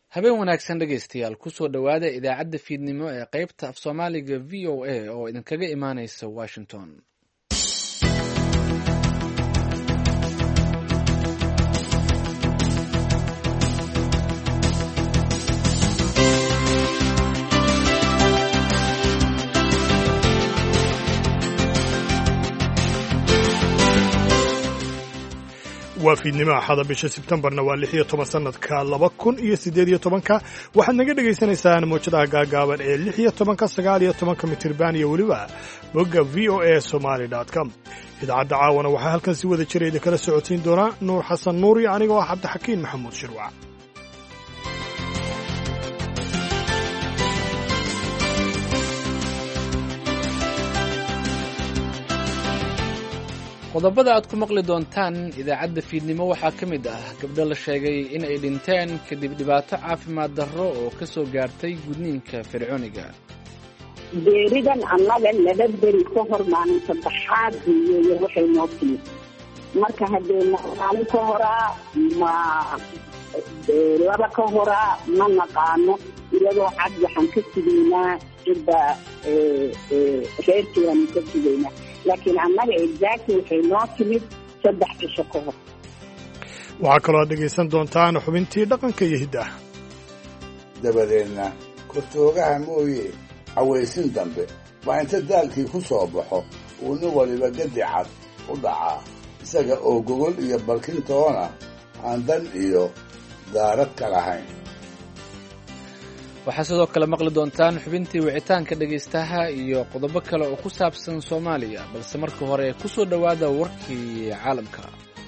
habeen wanaagsan dhegaystayaal kusoo dhowaada idaacadda fiidnimo ee qaybta af soomaaliga v o a oo idinkaga imaaneysa washington. waa fiidnimo axada bisha sebtembarna waa 16 sanadka 2018 waxaad naga dhagaysanaysaan mowjadaha gaagaaban ee 16-19 mitirban iyo weliba bogga voasomali.com. idaacadda caawana waxaa halkan si wada jira idinkala socotiin doonaa nuur xasan nuur iyo anigoo ah cabdixakiin maxamuud shirwac. qodobada aad ku maqli doontaan idaacadda fiidnimo waxaa ka mid ah gabdho la sheegay in ay dhinteen kadib dhibaato caafimaad darro oo ka soo gaartay gudniinka fircooniga. beeridan annaga laba beri ka hor maalin saddexaad iyo waxay noo timid marka haddee maalin ka horaa ma laba ka horaa ma naqaano iyadoo cad waxaan ka sugaynaa cidda reerkeedaan ka sugaynaa laakiin annaga exactly waxay noo timid 3 cisho ka hor. waxaa kaloo aad dhegaysan doontaan xubintii dhaqanka iyo hiddaha dabadeedna kortoogaha mooye cawaysin dambe baa inta daalkii ku soo baxo uu nin waliba gadi cad u dhacaa isaga oo gogol iyo balkintoona aan dan iyo daarad ka lahayn. waxaa sidoo kale maqli doontaan xubintii wicitaanka dhegaystaha iyo qodobo kale oo ku saabsan soomaaliya balse marka hore ku soo dhowaada warkii caalamka.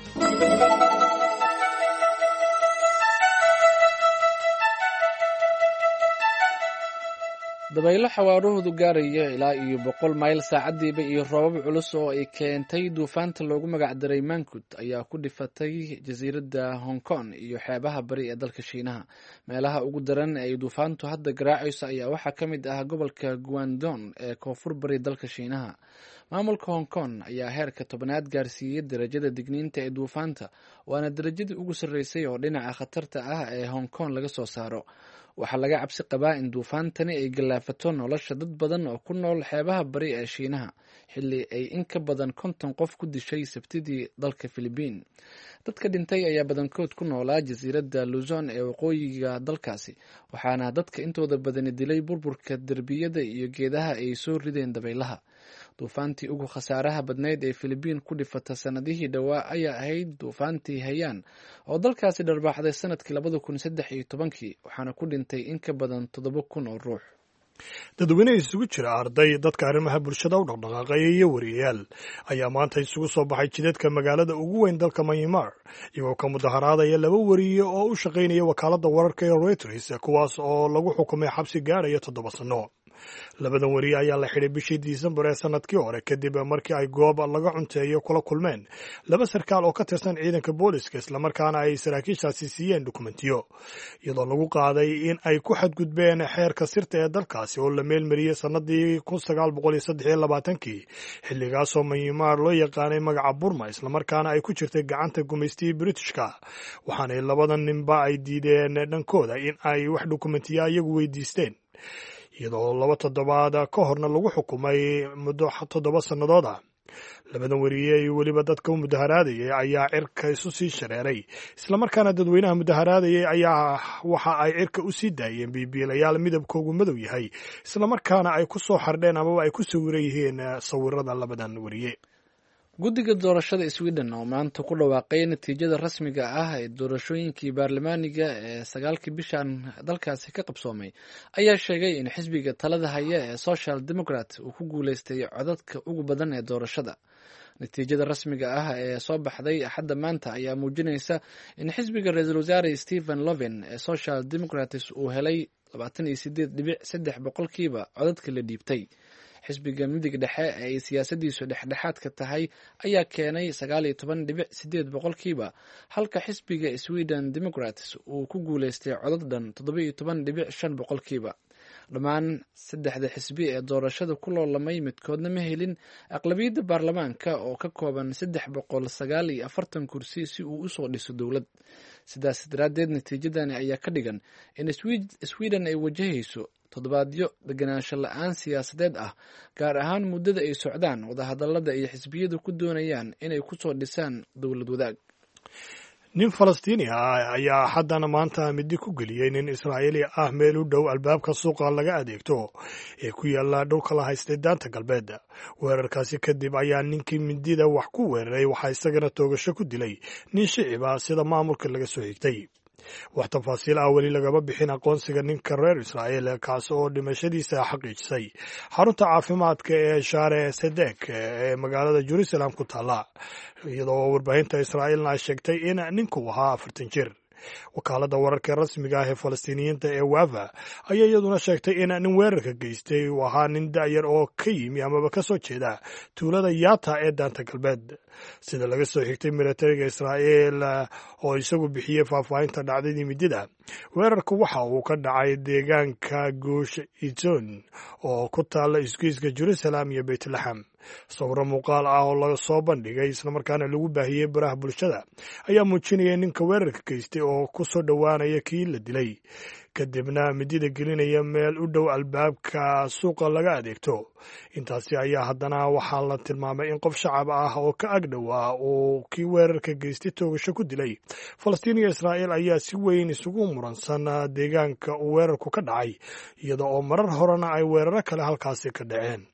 dabaylo xawaarahoodu gaaraya ilaa iyo 100 mayl saacadiiba iyo roobab culus oo ay keentay duufaanta loogu magacdaray mankut ayaa ku dhifatay jasiiradda hong kong iyo xeebaha bari ee dalka shiinaha. meelaha ugu daran ee ay duufaantu hadda garaacayso ayaa waxaa ka mid ah gobolka guangdong ee koonfur bari dalka shiinaha. maamulka hong kong ayaa heerka 10aad gaarsiiyey darajada digniinta ee duufaanta waana darajadii ugu sarreysay oo dhinaca khatarta ah ee hong kong laga soo saaro. waxaa laga cabsi qabaa in duufaantani ay gallaafato nolosha dad badan oo ku nool xeebaha bari ee shiinaha xilli ay in ka badan 50 qof ku dishay sabtidii dalka Filibiin. dadka dhintay ayaa badankood ku noolaa jasiiradda Luzon ee waqooyiga dalkaasi waxaana dadka intooda badani dilay burburka derbiyada iyo geedaha ay soo rideen dabaylaha. duufaantii ugu khasaaraha badnayd ee Filibiin ku dhifata sanadihii dhowaa ayaa ahayd duufaantii Haiyan oo dalkaasi dharbaaxday sanadkii 2013 waxaana ku dhintay in ka badan 7,000 oo ruux. dadweyne isugu jira arday dadka arrimaha bulshada u dhaqdhaqaaqaya iyo wariyayaal ayaa maanta isugu soo baxay jidadka magaalada ugu weyn dalka Myanmar iyagoo ka mudaharaadaya 2 wariye oo u shaqaynaya wakaaladda wararka ee Reuters kuwaas oo lagu xukumay xabsi gaaraya 7 sano. 2 wariye ayaa la xidhay bishii Disembar ee sanadkii hore kadib markii ay goob laga cunteeyo kula kulmeen 2 sarkaal oo ka tirsan ciidanka booliska islamarkaana ay saraakiishaasi siiyeen dukumentiyo iyadoo lagu qaaday in ay ku xadgudbeen xeerka sirta ee dalkaasi oo la meelmariyey sanadii 1923 xilligaasoo Myanmar loo yaqaanay magaca Burma islamarkaana ay ku jirtay gacanta gumaystii Britishka waxaana 2 ninba ay diideen dhankooda in ay wax dukumentiya iyagu weydiisteen iyadoo 2 toddobaad ka horna lagu xukumay muddo 7 sannadood ah. 2 wariye iyo weliba dadka mudaharaadayay ayaa cirka isu sii shareeray islamarkaana dadweynaha mudaharaadayay ayaa waxa ay cirka u sii daayeen biibiilayaal midabkoogu madow yahay islamarkaana ay ku soo xardheen amaba ay ku sawiran yihiin sawirada 2 wariye. guddiga doorashada Sweden oo maanta ku dhawaaqay natiijada rasmiga ah ee doorashooyinkii baarlamaaniga ee 9 bishan dalkaasi ka qabsoomay ayaa sheegay in xisbiga talada haya ee Social Democrat uu ku guuleystay codadka ugu badan ee doorashada. natiijada rasmiga ah ee soo baxday axadda maanta ayaa muujinaysa in xisbiga ra'iisul wasaare Stephen Löfven ee Social Democrats uu helay 28.3% codadka la dhiibtay. xisbiga midig dhexe ee ay siyaasadiisu dhexdhexaadka tahay ayaa keenay 19.8% halka xisbiga Sweden Democrats uu ku guuleystay codad dhan 17.5%. dhammaan saddexda xisbi ee doorashada ku loolamay midkoodna ma helin aqlabiyadda baarlamaanka oo ka kooban 349 kursi si uu usoo dhiso dowlad. sidaas daraaddeed natiijadani ayaa ka dhigan in sweden ay wajahayso toddobaadyo deganaansho la-aan siyaasadeed ah, gaar ahaan muddada ay socdaan wadahadallada ay xisbiyadu ku doonayaan inay kusoo dhisaan dowlad wadaag. nin falastiini ah ayaa haddana maanta midi ku geliyey nin israa'iili ah meel u dhow albaabka suuqa laga adeegto ee ku yaalla dhulka la haystay daanta galbeed. weerarkaasi kadib ayaa ninkii midida wax ku weeraray waxaa isagana toogasho ku dilay nin shicib ah sida maamulka laga soo xigtay. wax tafaasiil ah weli lagama bixin aqoonsiga ninka reer israa'iil kaas oo dhimashadiisa xaqiijisay xarunta caafimaadka ee shaare sedek ee magaalada jerusalem ku taalla, iyadoo warbaahinta israa'iilna ay sheegtay in ninku ahaa 40 jir. wakaaladda wararka rasmiga ah ee falastiiniyiinta ee wafa ayaa iyaduna sheegtay in nin weerarka geystay uu ahaa nin da'yar oo ka yimi amaba ka soo jeeda tuulada yata ee daanta galbeed. sida laga soo xigtay militariga israa'iil oo isagu bixiyey faahfaahinta dhacdadii midida, weerarku waxa uu ka dhacay deegaanka guush itzon oo ku taalla isgoyska jerusalem iyo beytlahem. sawiro muuqaal ah oo laga soo bandhigay islamarkaana lagu baahiyey baraha bulshada ayaa muujinaya ninka weerarka geystay oo ku soo dhowaanaya kii la dilay, kadibna midida gelinaya meel u dhow albaabka suuqa laga adeegto. intaasi ayaa haddana waxaa la tilmaamay in qof shacab ah oo ka agdhowaa uu kii weerarka geystay toogasho ku dilay. falastiin iyo israa'iil ayaa si weyn isugu muransan deegaanka uu weerarku ka dhacay, iyada oo marar horena ay weeraro kale halkaasi ka dhaceen.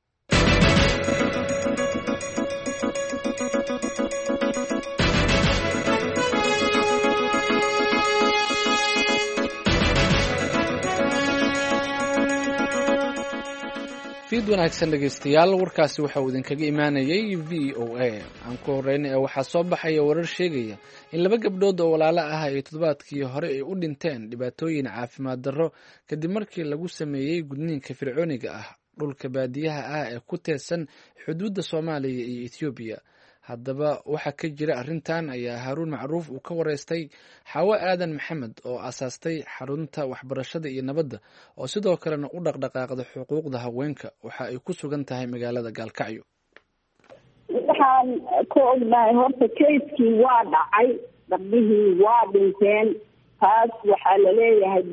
fiid wanaagsan dhegeystayaal, warkaasi waxa uu idinkaga imaanayay v o a. aan ku horeyna ee waxaa soo baxaya warar sheegaya in 2 gabdhood oo walaalo ah ay toddobaadkii hore ay u dhinteen dhibaatooyin caafimaad darro kadib markii lagu sameeyey gudniinka fircooniga ah dhulka baadiyaha ah ee ku teedsan xuduudda Soomaaliya iyo Ethiopia. haddaba waxa ka jira arrintan ayaa Haruun Macruuf uu ka wareystay Xawa Aadan Maxamed oo asaastay xarunta waxbarashada iyo nabadda oo sidoo kalena u dhaqdhaqaaqda xuquuqda haweenka. waxa ay ku sugan tahay magaalada Gaalkacyo. waxaan ku ognahay horta keiskii waa dhacay, gabdhihii waa dhinteen. taas waxaa la leeyahay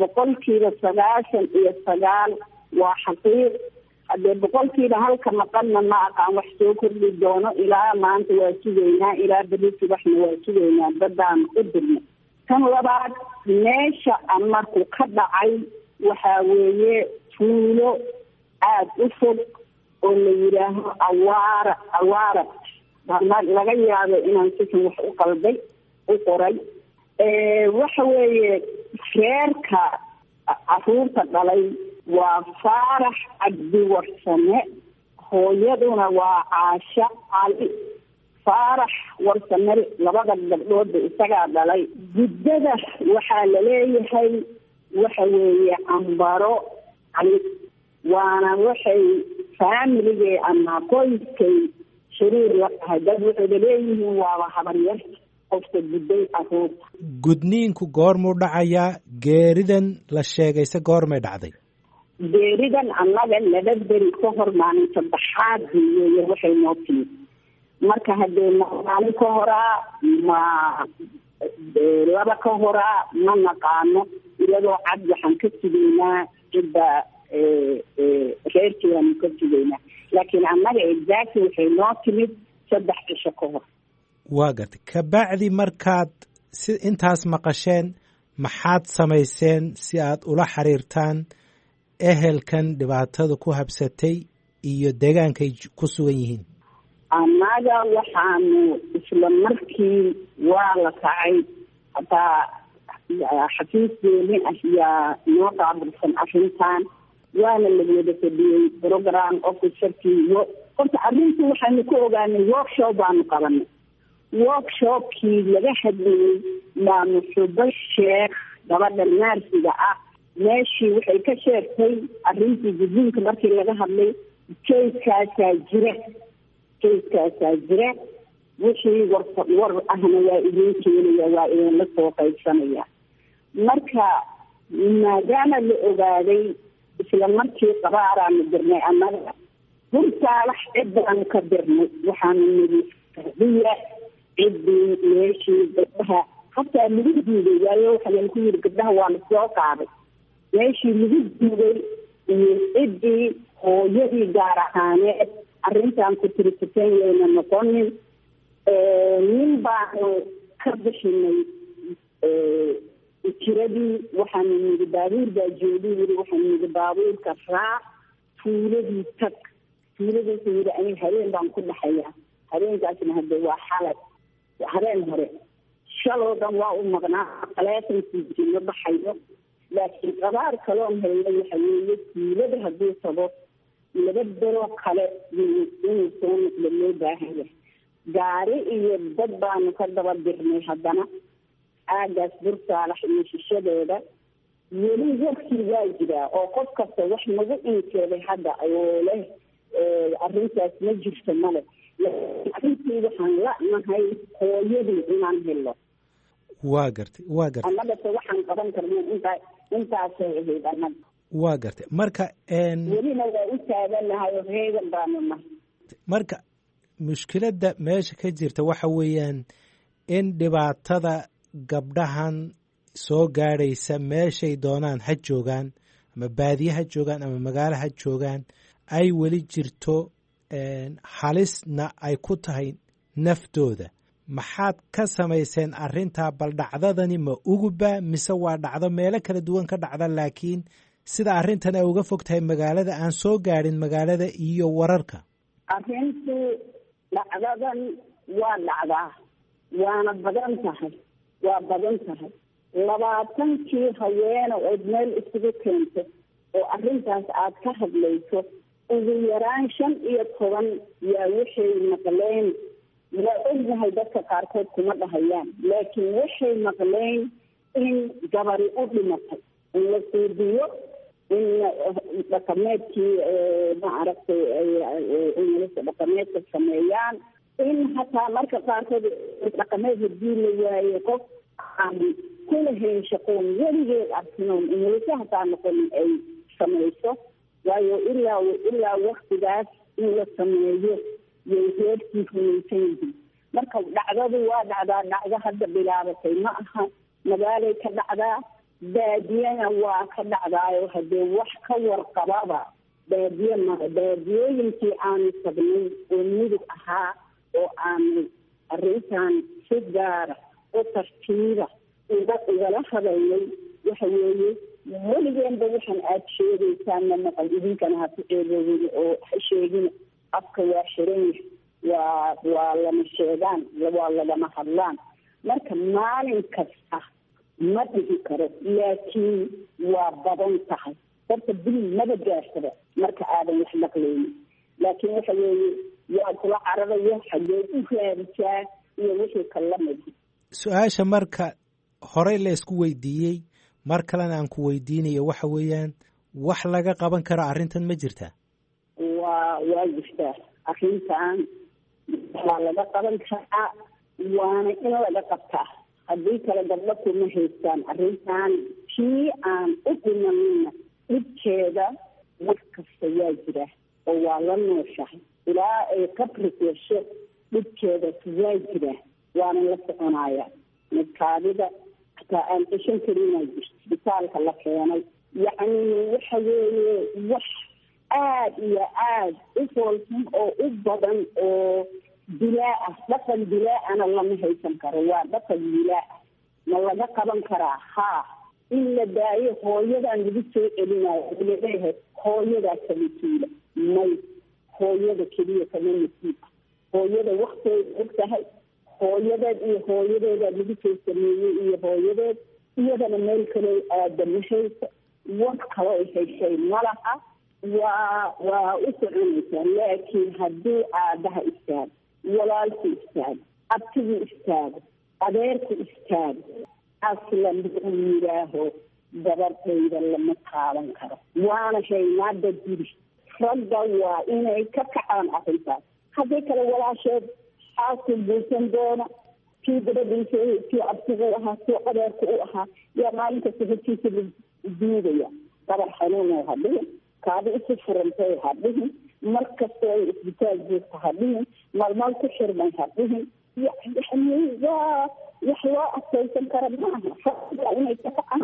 99% waa xaqiiq. haddee 1% halka maqanna ma aqaan wax soo kordhi doono. ilaa maanta waa sugaynaa, ilaa berri subaxna waa sugaynaa, dadaan u dirna. tan labaad, meesha markuu ka dhacay waxaa weeye tuulo aada u fog oo la yidhaaho awaara laga yaabo inaan sikan wax u qalday u qoray. waxa weeye reerka caruurta dhalay waa Faarax Cabdi Warsame, hooyaduna waa Caasha Cali. Faarax Warsame labada gabdhood isagaa dhalay. guddada waxaa la leeyahay waxa weeye Ambaro Cali, waana waxay faamiligay ama qoyskay xiriir la tahay. dad waxay leeyihiin waaba habaryar qofka gudday caruurta. gudniinku goormuu dhacayaa? geeridan la sheegayse goormay dhacday? geeridan annaga 2 beri ka hor maalin saddexaad iyo waxay noo timid. marka haddee maalin ka horaa ma 2 ka horaa ma naqaano. iyadoo cad waxaan ka sugaynaa cidda reerkeenu ka sugaynaa, laakiin annaga exactly waxay noo timid 3 cisho ka hor. waa gartay. kabacdi markaad intaas maqasheen maxaad samayseen si aad ula xiriirtaan ehelkan dhibaatada ku habsatay iyo deegaankay ku sugan yihiin? annaga waxaanu isla markii waa la kacay, hataa xafiiskeeni ayaa noo qaabilsan arrintan, waana la wada fadhiyey program officerkii. horta arrintu waxaanu ku ogaanay workshop baanu qabanay. workshopkii laga hadlayey maamo Xubo Sheekh, gabadha naarsiga ah, meeshii waxay ka sheegtay arrintii gudniinka markii laga hadlay. keiskaasaa jira wixii war ahna waa idin keenaya, waa idinla soo qaybsanaya. marka maadaama la ogaaday isla markii qabaaraanu dirnay annaga bursaalax cidaanu ka dirnay waxaanu nidi biya ciddii meeshii gabdhaha hataa lagu diiday waayo waxaa lagu yiri gabdhaha waa la soo qaaday meeshii lagu diiday iyo ciddii hooyadii gaar ahaaneed arrintaan ku tirisateen yayna noqonin nin baanu ka bixinay jiradii waxaanu nidi baabuur baa joogay yiri waxaanu nidi baabuurka raac tuuladii tag tuuladiisa yiri aniga habeen baan ku dhaxayaa habeenkaasna hadda waa xalay habeen hore shaloo dhan waa u maqnaa taleefankiisii ma baxayo laakiin qabaar kaloon helnay waxa weeye tuulada hadduu tago laba beroo kale inuu soo noqdo loo baahan yahay gaari iyo dad baanu ka daba dirnay haddana aagaas bursaalax iyo shishadeeda weli wakti waa jiraa oo qof kasta wax nagu inkeeday hadda oo leh arrintaas ma jirto male arrintii waxaan la'nahay hooyadii inaan helo waa gartay annagase waxaan qaban karna intaasay ahayd annaga waa gartay marka welina waa u taaganahay oo reegan baanu nahay marka mushkiladda meesha ka jirta waxa weeyaan in dhibaatada gabdhahan soo gaadhaysa meeshay doonaan ha joogaan ama baadiye ha joogaan ama magaalo ha joogaan ay weli jirto halisna ay ku tahay naftooda maxaad ka samayseen arrintaa bal dhacdadani ma uguba mise waa dhacdo meelo kala duwan ka dhacda laakiin sida arrintan ay uga fog tahay magaalada aan soo gaadhin magaalada iyo wararka arrintu dhacdadan waa dhacdaa waana badan tahay 20 haweene ood meel isugu keento oo arrintaas aad ka hadlayso ugu yaraan 15 yaa waxay maqleen waa ognahay dadka qaarkood kuma dhahayaan laakiin waxay maqleen in gabari u dhimatay in la suudiyo in dhaqameedkii maaragtay inay dhaqameedka sameeyaan in hataa marka qaarkood dhaqameed hadii la waayo qof aan kula hayn shaqoon weligeed arkinoon inaysa hataa noqonin ay samayso waayo ilaa waktigaas in la sameeyo yay reerkii rumaysan yihiin marka dhacdadu waa dhacdo hadda bilaabatay ma aha magaalay ka dhacdaa baadiyana waa ka dhacdaayo haddee wax ka warqababa baadiye mara baadiyooyinkii aanu tagnay oo mudug ahaa oo aanu arrintan si gaara oo tartiiba igala hadalnay waxa weeye weligeenba waxaan aad sheegaysaan ma maqal idinkana ha ku ceegoobin oo ha sheegin afka waa xiran yahay waa lama sheegaan waa lagama hadlaan marka maalin kasta ma dhihi karo laakiin waa badan tahay horta bil maba gaarsada marka aadan wax maqlaynin laakiin waxa weeye waa kula cararaya xagee u raadisaa iyo wixii kala mid su-aasha marka horey la isku weydiiyey mar kalena aan ku weydiinayo waxa weeyaan wax laga qaban karo arrintan ma jirtaa waa jirtaa arrintan waa laga qaban karaa waana in laga qabtaa haddii kale gabdho kuma haystaan arrintan kii aan u dhimanina dhibkeeda wax kasta waa jira oo waa la nooshahay ilaa ay qabri yeesho dhibkeeda waa jira waana la soconaya midkaadida hataa aan cishan karinaa jirto isbitaalka la keenay yacni waxa weeye wax aad iyo aad u foolxun oo u badan oo dilaa ah dhaqan dilaa-ana lama haysan karo waa dhaqan dilaa ah ma laga qaban karaa haa in la daayo hooyadaan lagu soo celinayo laleeyahay hooyadaa kama tuula may hooyada keliya kama nasiib hooyada wakteeda og tahay hooyadeed iyo hooyadeedaa lagu soo sameeyey iyo hooyadeed iyadana meel kale aada ma hayso wax kaloo ay hayshay malaha waa u soconaysaa laakiin haddii aabaha istaago walaalku istaago abtigii istaago adeerku istaago aslan uu yidhaaho gabadhayda lama taaban karo waana haynaada guri ragga waa inay ka kacaan arrintaas haddii kale walaasheed xaasku guursan doona kii gabadhiisa kii abtigu ahaa kii adeerku u ahaa yaa maalinka sahortiisa la duugaya qabar xanuuna ha dhihin, kaadi isu furantay ha dhihin, mar kastoo ay isbitaal joogto ha dhihin, malmal ku xirmay ha dhihin. yani waa wax loo adkaysan kara maaha inay ka kacaan.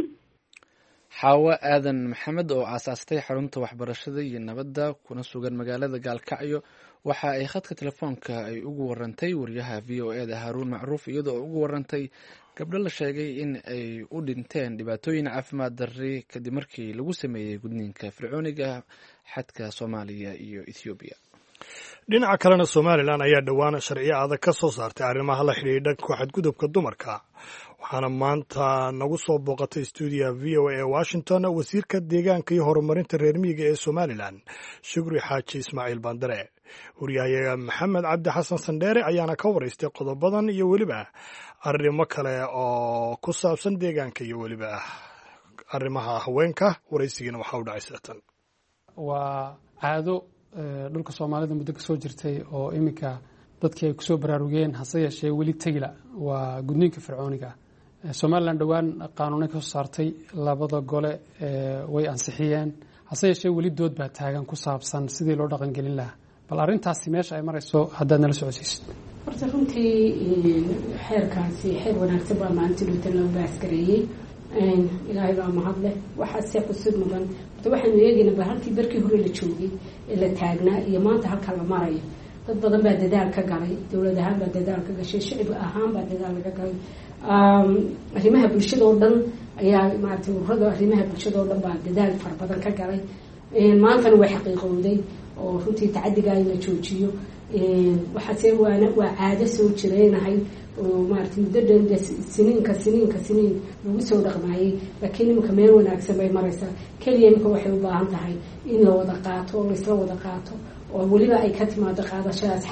xaawo aadan maxamed oo aasaastay xarunta waxbarashada iyo nabadda kuna sugan magaalada gaalkacyo waxa ay khadka telefoonka ay ugu warantay wariyaha v o e da haaruun macruuf iyadoo ugu warantay gabdho la sheegay in ay u dhinteen dhibaatooyin caafimaad darri kadib markii lagu sameeyey gudniinka fircooniga xadka soomaaliya iyo ethoobiya. dhinaca kalena somalilan ayaa dhowaan sharciyo adag ka soo saartay arrimaha la xidhiidha xadgudubka dumarka, waxaana maanta nagu soo booqatay stuudiyaha v o a washington wasiirka deegaanka iyo horumarinta reer miyiga ee somalilan shukri xaaji ismaaciil bandare. wariyahayaga maxamed cabdi xasan sandheere ayaana ka waraystay qodobadan iyo weliba arrimo kale oo ku saabsan deegaanka iyo weliba arrimaha haweenka. waraysigiina waxaa u dhacay sidatan. waa caado dhulka soomaalida muddo kasoo jirtay oo iminka dadkii ay kusoo baraarugeen, hase yeeshee weli tegila waa gudniinka fircooniga. somalilan dhowaan qaanuunay kasoo saartay, labada gole way ansixiyeen, hase yeeshee weli dood baa taagan ku saabsan sidii loo dhaqangelin lahaa. bal arrintaasi meesha ay marayso haddaad nala socodsiisid. horta runtii xeerkaasi xeer wanaagsan baa maalintii dhowta loo baasgareeyey, ilaahay baa mahadleh. waxaase cusub mudan horta waxaanu eegaynaba halkii barkii hore la joogay ee la taagnaa iyo maanta halka la marayo. dad badan baa dadaal ka galay, dowlad ahaan baa dadaal ka gashay, shicib ahaan baa dadaal laga galay, arrimaha bulshada oo dhan ayaa maaragtay ururada arrimaha bulshada oo dhan baa dadaal fara badan ka galay. maantana way xaqiiqowday oo runtii tacadigaa in la joojiyo. waxaase waa caado soo jireenahay oo maaragtay muddo dhan siniin lagu soo dhaqmaayey, laakiin iminka meel wanaagsan bay maraysaa. keliya iminka waxay u baahan tahay in la wada qaato oo laisla wada qaato, oo weliba ay ka timaado qaadashadaas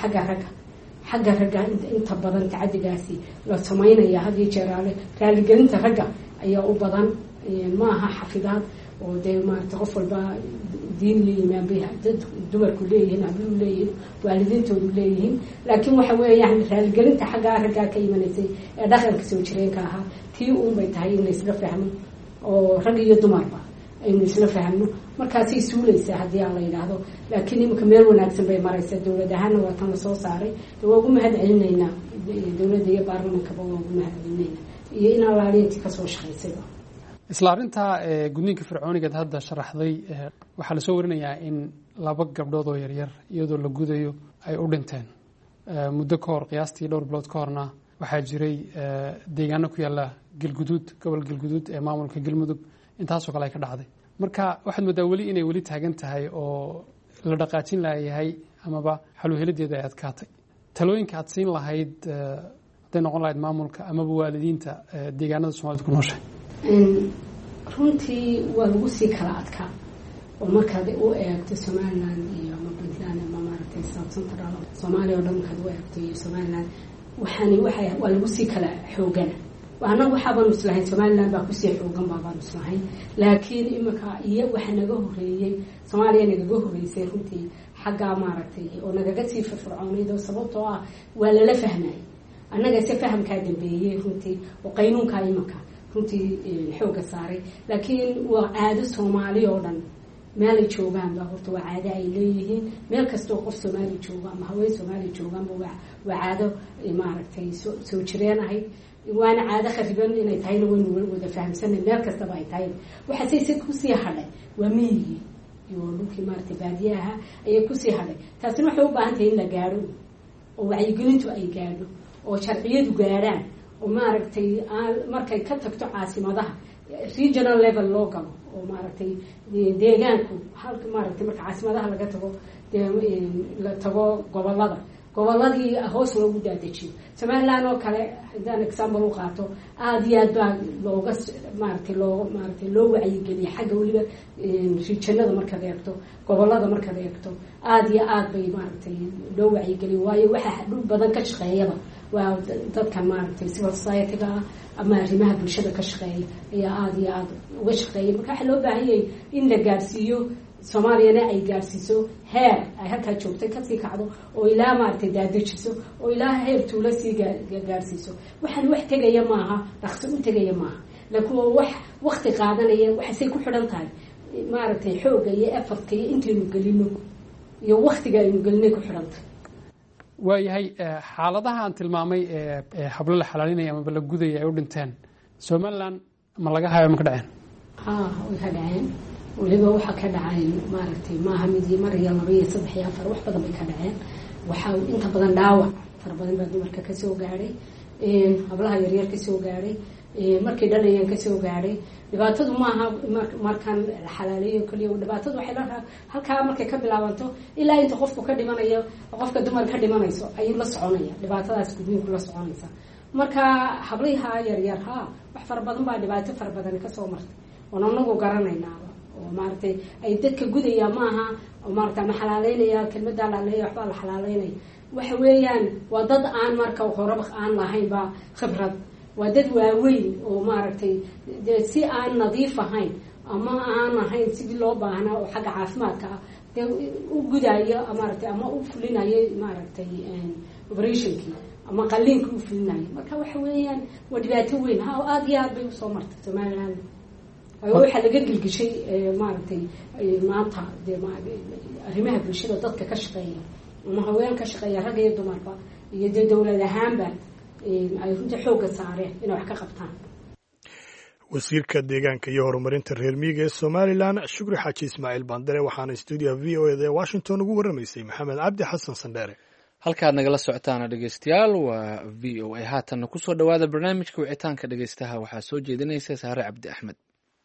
xagga ragga inta badan tacadigaasi la samaynaya had iyo jeeraale raaligelinta ragga ayaa u badan, maaha xafidaad oo dee maaragtay qof walba diin iyo imaan bay dad dumarku leeyihiin, habluhu leeyihiin, waalidiintoodu leeyihiin, laakiin waxa weeyaan raaligelinta xaggaa raggaa ka imanaysay ee dhaqanka soo jireenka ahaa tii uunbay tahay in laysla fahmo oo rag iyo dumarba aynu isla fahmno, markaasay suulaysaa haddii aan la yidhaahdo. laakiin iminka meel wanaagsan bay maraysaa, dowlad ahaanna waa tan lasoo saaray, waa ugu mahad celinaynaa dowladda iyo baarlamankaba waa ugu mahad celinaynaa iyo in alaalintii kasoo shaqaysayba. isla arrintaa gudniinka fircoonigeed hadda sharaxday, waxaa lasoo warinayaa in 2 gabdhood oo yaryar iyadoo la gudayo ay u dhinteen muddo ka hor, qiyaastii dhowr bilood ka horna waxaa jiray deegaano ku yaala galguduud, gobol galguduud ee maamulka galmudug, intaasoo kale ay ka dhacday. marka waxaad moodaa weli inay weli taagan tahay oo la dhaqaajin layahay amaba xaluhelideeda ay adkaatay. talooyinka aad siin lahayd hadday noqon lahayd maamulka amaba waalidiinta deegaanada soomaalida ku nooshay? runtii waa lagu sii kala adkaa oo markaad u eegto somaliland iyo ama puntland ama maaragtay central soomaaliya oo dhan markaad u eegto iyo somaliland waa lagu sii kala xoogana. anagu waxaabaan islahayn somaliland baa kusii xoogan baabaan islahayn, laakiin imika iyo waxa naga horeeyey soomaaliya nagaga horeysay runtii xaggaa maaragtay oo nagaga sii firfircoonayd oo sababtoo ah waa lala fahmayay. annaga se fahamkaa dambeeyey runtii oo qaynuunkaa imika runtii xooga saaray, laakiin waa caado soomaali oo dhan meelay joogaanba horta waa caado ay leeyihiin. meel kastoo qof soomaali jooga ama haween soomaali joogaanba waa caado maaragtay soo jireen ahayd, waana caado khariban inay tahayna waynu wada fahamsanay meel kastaba ay tahay. waxaase se kusii hadhay waa miyigii iyo dhulkii maaragtay baadiyaha ayay kusii hadhay. taasina waxay u baahan tahay in la gaadho oo wacyigelintu ay gaadho oo sharciyadu gaadhaan oo maaragtay markay ka tagto caasimadaha regional level loo galo oo maaragtay deegaanku halka maaragtay marka caasimadaha laga tago la tago goboladii hoos loogu daadejiyo. somaliland oo kale haddaan example u qaato aada iyo aad baa looga maaragtay loo wacyigeliya xagga weliba rijanada markaad eegto, gobolada markaad eegto aada iyo aad bay maaragtay loo wacyigeliya. waayo waxaa dhul badan ka shaqeeyaba waa dadkan maaragtay civil society-ga ah ama arrimaha bulshada ka shaqeeya ayaa aada iyo aada uga shaqeeya. marka waxaa loo baahanyay in la gaarsiiyo soomaaliyana ay gaarsiiso heer ay halkaa joogtay kasii kacdo oo ilaa maaragtay daadejiso oo ilaa heer tuulo sii gaarsiiso. waxaan wax tegaya maaha, dhaqso u tegaya maaha, laakiin waa wax wakti qaadanaya. waxaasay ku xidhan tahay maaragtay xoogga iyo effortka iyo intaynu gelino iyo waktiga aynu gelinay ku xidhantay. waayahay xaaladaha aan tilmaamay ee hablo la xalaalinaya amaba la gudaya ay u dhinteen Somaliland ma laga hayo ma ka dhaceen? way ka dhaceen, waliba waxa ka dhacay maaragtay maaha mid iyo mar iyo laba iyo saddex iyo afar, wax badan bay ka dhaceen. waxaa inta badan dhaawac fara badan baa dumarka ka soo gaadhay, hablaha yaryar ka soo gaadhay, markay dhalayeen ka soo gaadhay. dhibaatadu maaha markaan xalaaleeyo kaliya, dhibaatadu waxay la halkaa markay ka bilaabanto ilaa inta qofku ka dhimanayo, qofka dumar ka dhimanayso ayuu la soconaya, dhibaatadaas gudniinku la soconaysa. marka hablaha yaryar wax fara badan baa dhibaato fara badan ka soo martay oon anagu garanaynaaba, oo maaragtay ay dadka gudaya maaha oo maaragtay ma xalaaleynaya kelmadda la leeyahay waxbaa la xalaaleynaya. waxa weeyaan waa dad aan marka horeba aan lahaynba khibrad, waa dad waaweyn oo maaragtay si aan nadiif ahayn ama aan ahayn sidii loo baahnaa oo xagga caafimaadka ah dee u gudayo maaragtay ama u fulinayo maaragtay operationkii ama qalliinkii u fulinayo. marka waxa weeyaan waa dhibaato weyn aada iyo aad bay usoo martay Somaliland. waxaa laga gelgishay maaragtay maanta dee arrimaha bulshada dadka ka shaqeeya ama haween ka shaqeeya rag iyo dumarba iyo dee dowlad ahaanba ay runtii xoogga saareen inay wax ka qabtaan. wasiirka deegaanka iyo horumarinta reer miyiga ee Somaliland Shukri Xaaji Ismaaciil Bandare waxaana stuudiyaha VOA Washington ugu waramaysay Maxamed Cabdi Xasan Sandheere. halkaad nagala socotaan dhegeystayaal waa VOA. haatanna kusoo dhawaada barnaamijka wicitaanka dhegeystaha, waxaa soo jeedinaysa Saare Cabdi Axmed.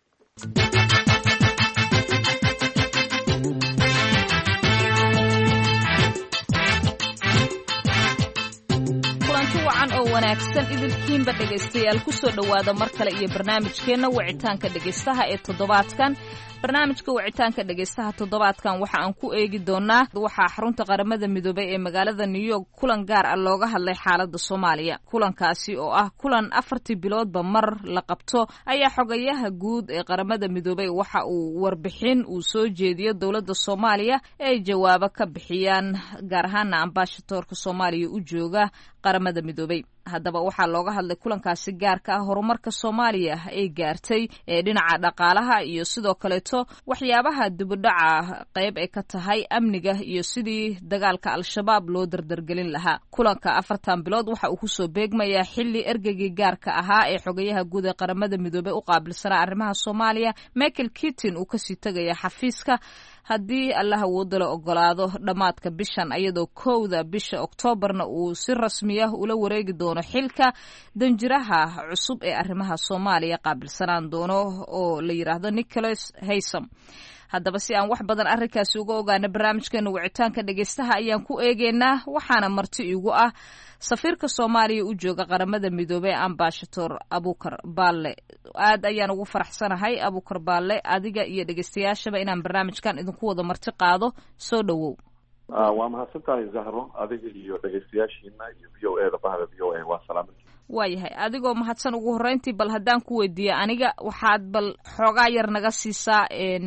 kulanti wacan oo wanaagsan idinkiinba dhegaystayaal kusoo dhowaada mar kale iyo barnaamijkeenna wicitaanka dhegaystaha ee toddobaadkan. barnaamijka wicitaanka dhegaystaha toddobaadkan waxa aan ku eegi doonaa waxaa xarunta qaramada midoobay ee magaalada New York kulan gaar ah looga hadlay xaaladda Soomaaliya. kulankaasi oo ah kulan 4 biloodba mar la qabto ayaa xogayaha guud ee qaramada midoobay waxa uu warbixin uu soo jeediyo dowladda Soomaaliya ay jawaabo ka bixiyaan, gaar ahaan ambassadorka Soomaaliya u jooga qaramada midoobay. haddaba waxaa looga hadlay kulankaasi gaarka ah horumarka Soomaaliya ay gaartay ee dhinaca dhaqaalaha iyo sidoo kaleeto waxyaabaha dibudhaca qayb ay ka tahay amniga iyo sidii dagaalka al-shabaab loo dardargelin lahaa. kulanka 4 bilood waxa uu kusoo beegmayaa xilli ergeygii gaarka ahaa ee xogayaha guud ee qaramada midoobay u qaabilsanaa arrimaha Soomaaliya Michael Keaton uu kasii tegaya xafiiska haddii Allah awoodda la ogolaado dhammaadka bishan, iyadoo 1 bisha Oktoobarna uu si rasmi ah ula wareegi doono xilka danjiraha cusub ee arrimaha Soomaaliya qaabilsanaan doono oo la yiraahdo Nicholas Haysom. haddaba si aan wax badan arrinkaasi uga ogaano barnaamijkeena wicitaanka dhegaystaha ayaan ku eegeynaa, waxaana marti igu ah safiirka Soomaaliya u jooga qaramada midoobay ambassador Abuukar Baalle. aad ayaan ugu faraxsanahay Abuukar Baalle, adiga iyo dhegaystayaashaba inaan barnaamijkan idinku wada marti qaado. soo dhawow. waa mahadsantahay Zahro, adiga iyo dhegaystayaashiina iyo VOA bahda VOA waa salaamin. waayahay, adigoo mahadsan ugu horreyntii bal haddaan ku weydiiya aniga waxaad bal xoogaa yar naga siisaa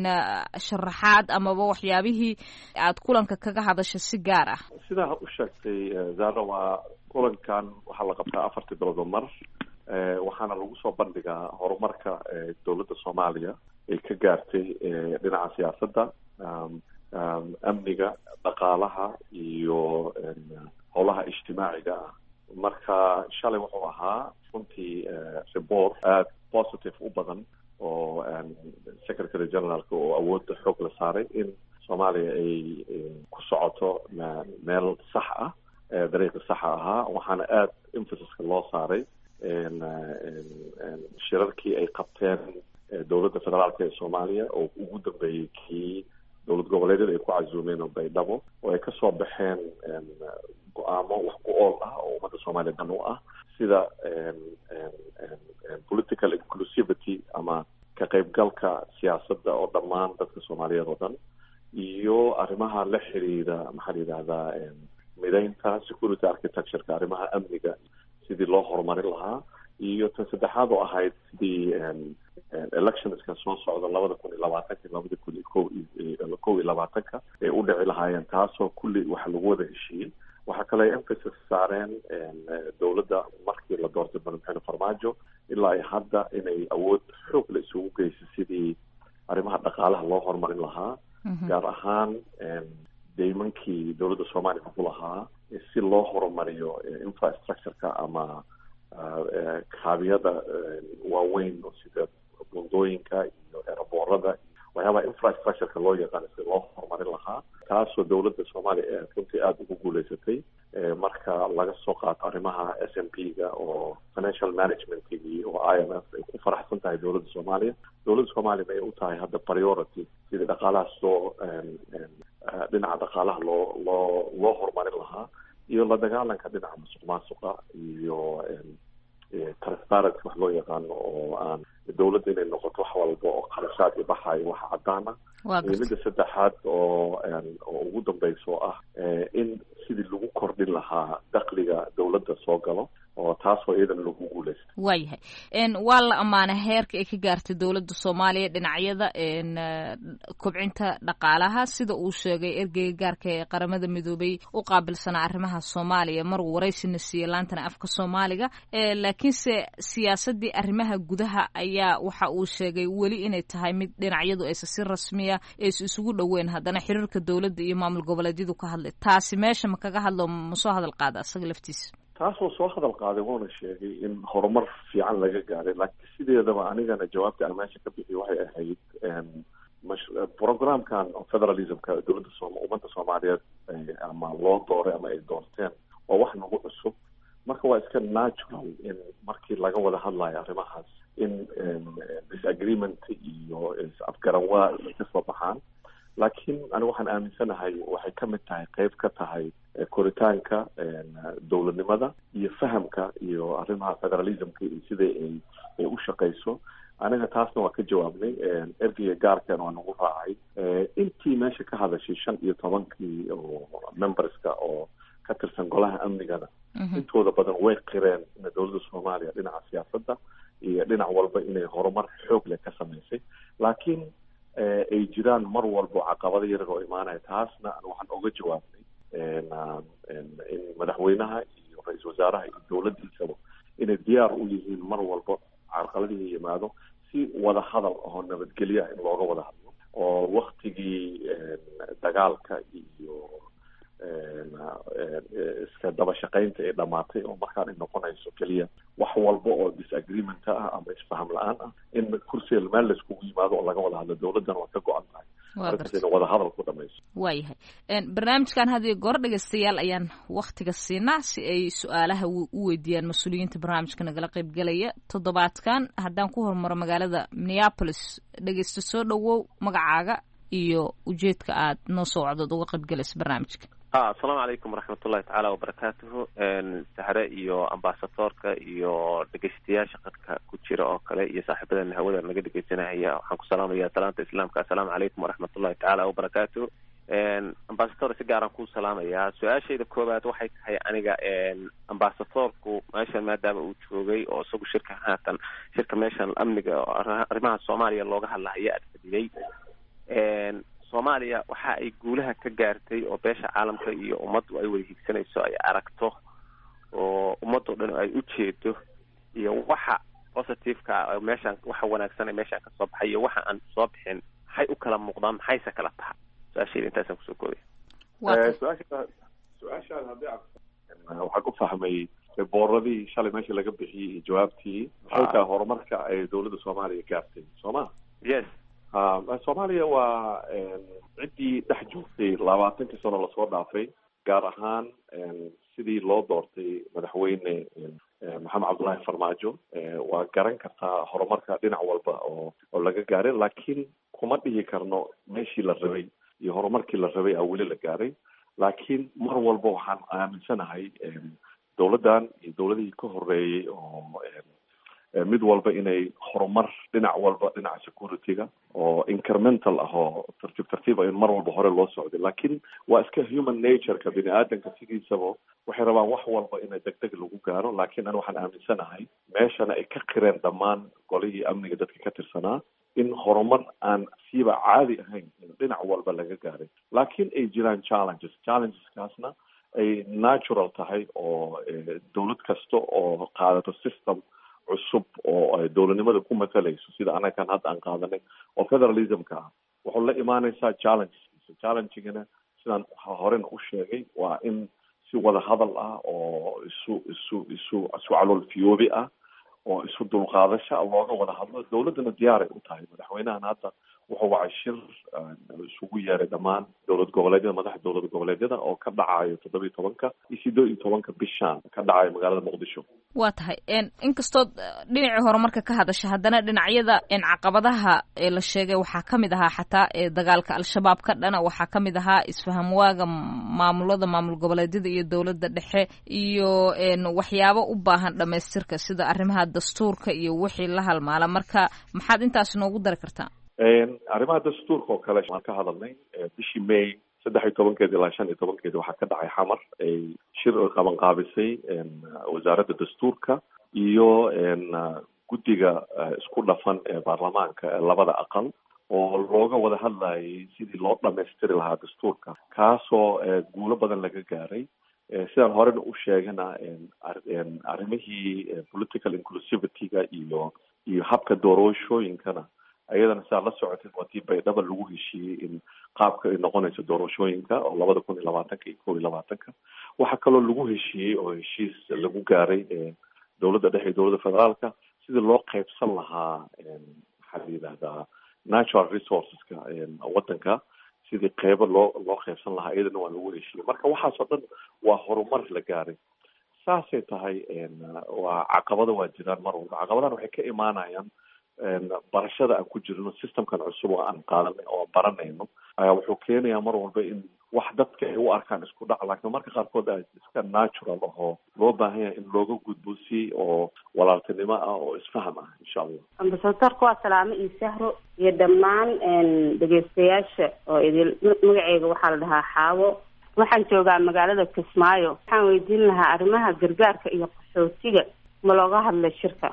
sharaxaad amaba waxyaabihii aad kulanka kaga hadasha si gaar ah. sidaa u sheegtay Zahro, waa kulankan waxaa la qabtaa 4 bilood mar, waxaana lagu soo bandhigaa horumarka dowladda Soomaaliya ay ka gaartay dhinaca siyaasadda, amniga, dhaqaalaha iyo howlaha ijtimaaciga ah. marka shalay wuxuu ahaa runtii report aad positive u badan oo secretary generalka oo awoodda xoog la saaray in Soomaaliya ay ku socoto meel sax ah, dariiqa saxa ahaa. waxaana aad emphasis-ka loo saaray shirarkii ay qabteen dowladda federaalka ee Soomaaliya oo ugu dambeeyey kii dowlad goboleedyada ay ku casuumeen oo Baydhabo, oo ay ka soo baxeen go-aamo wax ku ool ah oo ummadda Soomaaliya dan u ah, sida political inclusivity ama ka qaybgalka siyaasadda oo dhammaan dadka Soomaaliyeed oo dhan, iyo arrimaha la xiriira maxaa la yidhahdaa mideynta security architecture-ka, arrimaha amniga sidii loo horumarin lahaa, iyo tan saddexaad oo ahayd sidii electionska soo socda 2020-2021 ay u dhici lahaayeen, taasoo kulli waxa lagu wada heshiiyey. waxaa kale ay emphasis saareen dowladda markii la doortay Farmaajo ilaa ay hadda inay awood xoog la isugu geysay sidii arrimaha dhaqaalaha dhaqaalaha loo horumarin lahaa gaar ahaan deymankii dowladda soomaaliya ku lahaa si loo horumariyo infrastructureka ama kaabiyada waaweyn oo sida bundooyinka iyo eraboorada waxyaabaha infrastructureka loo yaqaano si loo horumarin lahaa taasoo dowladda soomaaliya runtii aada ugu guuleysatay marka laga soo qaato arrimaha s m p ga oo financial managementkii oo i m f ay ku faraxsan tahay dowladda soomaaliyana ay u tahay hadda priority sidii dhaqaalahaas loo dhinaca dhaqaalaha loo horumarin lahaa iyo la dagaalanka dhinaca musuq maasuqa iyo transparency wax loo yaqaano oo aan dowladda inay noqoto wax walba oo kharashaad iyo baxayo wax caddaana iyo midda saddexaad oo ugu dambeyso ah in sidii lagu kordhin lahaa dakhliga dowladda soo galo oo taasoo iyadana lagu guuleysta waayahay waa la ammaanay heerka ay ka gaartay dowladda soomaaliya dhinacyada kobcinta dhaqaalaha sida uu sheegay ergeyga gaarka ee qaramada midoobay u qaabilsanaa arrimaha soomaaliya mar uu waraysina siiyey laantana afka soomaaliga laakiinse siyaasadii arrimaha gudaha ayaa waxa uu sheegay weli inay tahay mid dhinacyadu aysa si rasmiya aysa isugu dhoweyn haddana xiriirka dowladda iyo maamul goboleedyadu ka hadlay taasi meesha ma kaga hadlo ma soo hadal qaada asaga laftiisa taasoo soo hadal qaaday wuuna sheegay in horumar fiican laga gaaray laakiin sideedaba anigana jawaabta aan meesha ka bixiy waxay ahayd programkan federalismka dowladda ummadda soomaaliyeed ama loo dooray ama ay doorteen waa wax nagu cusub marka waa iska natural in markii laga wada hadlayo arrimahaas in disagreement iyo is-afgaranwaa ay kasoo baxaan laakiin aniga waxaan aaminsanahay waxay ka mid tahay qayb ka tahay koritaanka dowladnimada iyo fahamka iyo arrimaha federalismka iyo sida ay u shaqayso aniga taasna waa ka jawaabnay ergeyga gaarkan waa nagu raacay intii meesha ka hadashay 15 oo memberska oo ka tirsan golaha amnigana intooda badan way qireen in dowladda soomaaliya dhinaca siyaasadda iyo dhinac walba inay horumar xoog leh ka samaysay laakiin ay jiraan mar walbo caqabado yaryar oo imaanaya taasna waxaan oga jawaabnay in madaxweynaha iyo ra-iisul wasaaraha iyo dowladdiisaba inay diyaar u yihiin mar walbo carqaladihii yimaado si wada hadal oo nabadgelya in looga wada hadlo oo waktigii dagaalka iyo iska daba shaqaynta ay dhamaatay oo markaan ay noqonayso keliya wax walba oo disagreement ah ama isfaham la-aan ah in kursiga meel laiskugu yimaado oo laga wada hadlo dowladdana waa ka go-an tahay arrintaas in wada hadal ku dhamayso waayahay barnaamijkan hadii goor dhegeystayaal ayaan waktiga siinaa si ay su-aalaha u weydiiyaan mas-uuliyiinta barnaamijka nagala qaybgalaya toddobaadkan haddaan ku hormaro magaalada minneapolis dhegeysta soo dhowow magacaaga iyo ujeedka aad noo soo wacdood uga qaybgalaysa barnaamijka asalaamu calaykum waraxmatullahi tacaala wabarakaatuhu sahre iyo ambasadoorka iyo dhegeystayaasha qadka ku jira oo kale iyo saaxiibadana hawada naga dhegeysanahaya waxaan ku salaamaya salaanta islaamka assalaamu calaykum waraxmatullahi tacaala wabarakaatuhu ambasador si gaaraan ku salaamayaa su-aashayda koowaad waxay tahay aniga ambasadoorku meeshan maadaama uu joogay oo isagu shirka meeshan amniga arrimaha soomaaliya looga hadlahaya adfadiyey soomaaliya waxa ay guulaha ka gaartay oo beesha caalamka iyo ummaddu ay wada higsanayso ay aragto oo ummadoo dhan ay u jeedo iyo waxa positiveka meeshaan waxa wanaagsan ee meeshaan kasoo baxay iyo waxa aan soo bixin maxay u kala muuqdaan maxayse kala tahay su-aashayda intaasaan kusoo koobaya su-aashaan haddii waxaa ku fahmay booradii shalay meesha laga bixiyey iyo jawaabtii maxay tahay horumarka ay dowladda soomaaliya gaartay soo ma yes soomaaliya waa ciddii dhex joogtay 20 sano lasoo dhaafay gaar ahaan sidii loo doortay madaxweyne maxamed cabdullaahi farmaajo waa garan kartaa horumarka dhinac walba oo laga gaaray laakiin kuma dhihi karno meeshii la rabay iyo horumarkii la rabay a weli la gaaray laakiin mar walba waxaan aaminsanahay dowladdan iyo dowladihii ka horeeyey oo mid walba inay horumar dhinac walba dhinaca security-ga oo incremental ah oo tartiib in mar walba hore loo socday laakiin waa iska human nature-ka bini aadanka sidiisaba waxay rabaan wax walba inay degdeg lagu gaaro laakiin an waxaan aaminsanahay meeshana ay ka qireen dhammaan golihii amniga dadka ka tirsanaa in horumar aan siiba caadi ahayn dhinac walba laga gaaray laakiin ay jiraan challengeskaasna ay natural tahay oo dowlad kasta oo qaadato system cusub oo ay dowladnimada ku matalayso sida anagan hadda aan qaadanay oo federalismka ah wuxuu la imaanaysaa challengegana sidaan horena u sheegay waa in si wada hadal ah oo isu calool fiyoobi ah oo isu dulqaadasha looga wada hadlo. dawladdana diyaaray u tahay. madaxweynahan hadda wuxuu wacay shir isugu yeeray dhammaan dowlad goboleedyada, madaxa dowlad goboleedyada oo ka dhacayo 17 iyo 18 bishaan ka dhacayo magaalada muqdisho. waa tahay inkastoo dhinacii horumarka ka hadasha, haddana dhinacyada caqabadaha ee la sheegay waxaa ka mid ahaa xataa dagaalka al-shabaab ka dhana, waxaa ka mid ahaa isfahamwaaga maamul goboleedyada iyo dowladda dhexe iyo waxyaabo u baahan dhamaystirka sida arrimaha dastuurka iyo wixii la halmaala. marka maxaad intaas noogu dari kartaa? arrimaha dastuurka oo kale waan ka hadalnay bishii May 13 ilaa 15 waxaa ka dhacay xamar ay shir qabanqaabisay wasaaradda dastuurka iyo guddiga isku dhafan ee baarlamaanka labada aqal oo looga wada hadlayay sidii loo dhamaystiri lahaa dastuurka, kaasoo guulo badan laga gaaray. sidaan horena u sheegana arrimihii political inclusivity-ga iyo habka doorashooyinkana ayadana sidaa la socotay waa tii baydhaba lagu heshiiyey in qaabka ay noqonayso doorashooyinka oo 2020 iyo 2021. waxaa kaloo lagu heshiiyey oo heshiis lagu gaaray dowladda dhexe iyo dowladda federaalka sidii loo qaybsan lahaa maxaa la yidhahdaa natural resourceska waddanka, sidii qeybo loo qaybsan lahaa iyadana waa lagu heshiiyey. marka waxaasoo dhan waa horumar la gaaray. saasay tahay waa caqabado waa jiraan mar walba. caqabadahan waxay ka imaanayaan barashada aan ku jirno, systemkan cusub oo aan qaadanay oo baranayno ayaa wuxuu keenayaa mar walba in wax dadka ay u arkaan isku dhac, laakiin marka qaarkood iska natural ahoo loo baahan yahay in looga gudbo si oo walaaltinimo ah oo isfaham ah insha allah. ambasadorka waa salaamo iyo sahro iyo dhammaan dhegeystayaasha oo idil. magaceyga waxaa la dhahaa Xaawo, waxaan joogaa magaalada Kismaayo. waxaan weydiin lahaa arrimaha gargaarka iyo qaxootiga ma looga hadlay shirka?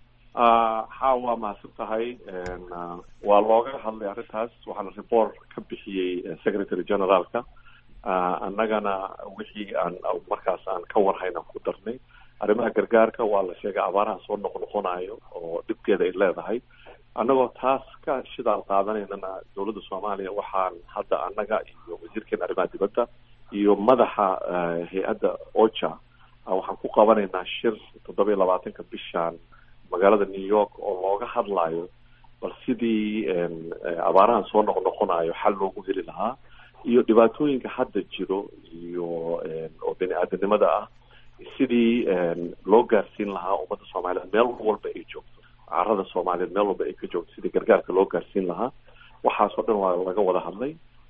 waa mahadsan tahay. waa looga hadlay arrintaas. waxaana report ka bixiyey secretary generaalka. annagana wixii aan markaas aan ka warhayn aan ku darnay. arrimaha gargaarka waa la sheegay abaaraha soo noqnoqonayo oo dhibkeeda ay leedahay. annagoo taas ka shidaal qaadanaynana dowladda Soomaaliya waxaan hadda annaga iyo wasiirkeena arrimaha dibadda iyo madaxa hay-adda OCHA waxaan ku qabanaynaa shir 17 bishaan magaalada New York oo looga hadlayo bal sidii abaarahan soo noqnoqonayo xal loogu heli lahaa iyo dhibaatooyinka hadda jiro iyo oo bini'aadanimada ah sidii loo gaarsiin lahaa ummadda Soomaaliyeed meel walba ay joogto, carrada Soomaaliyeed meel walba ay ka joogto, sidii gargaarka loo gaarsiin lahaa. waxaasoo dhan waa laga wada hadlay.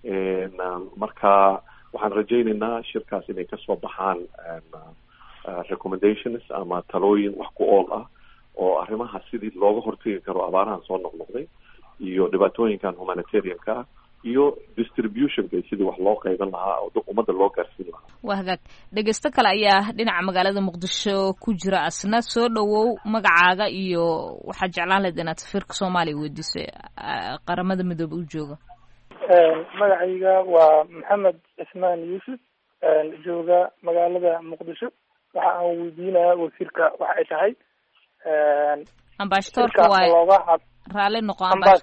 marka waxaan rajaynaynaa shirkaas inay kasoo baxaan recommendations ama talooyin wax ku ool ah oo arrimaha sidii looga hortegi karo abaarahan soo noqnoqday iyo dhibaatooyinkan humanitarianka ah iyo distributionka sidii wax loo qayban lahaa oo ummadda loo gaarsiin lahaa. waa hagaag. dhegeysto kale ayaa dhinaca magaalada muqdisho ku jira. asna soo dhawow, magacaaga iyo waxaad jeclaan lahayd inaad safiirka Soomaaliya weydiiso qaramada midoobe u jooga. magacayga waa Maxamed Cismaan Yuusuf, jooga magaalada muqdisho. waxa aan weydiinayaa wasiirka waxa ay tahay ambassadorka waa raali noqo.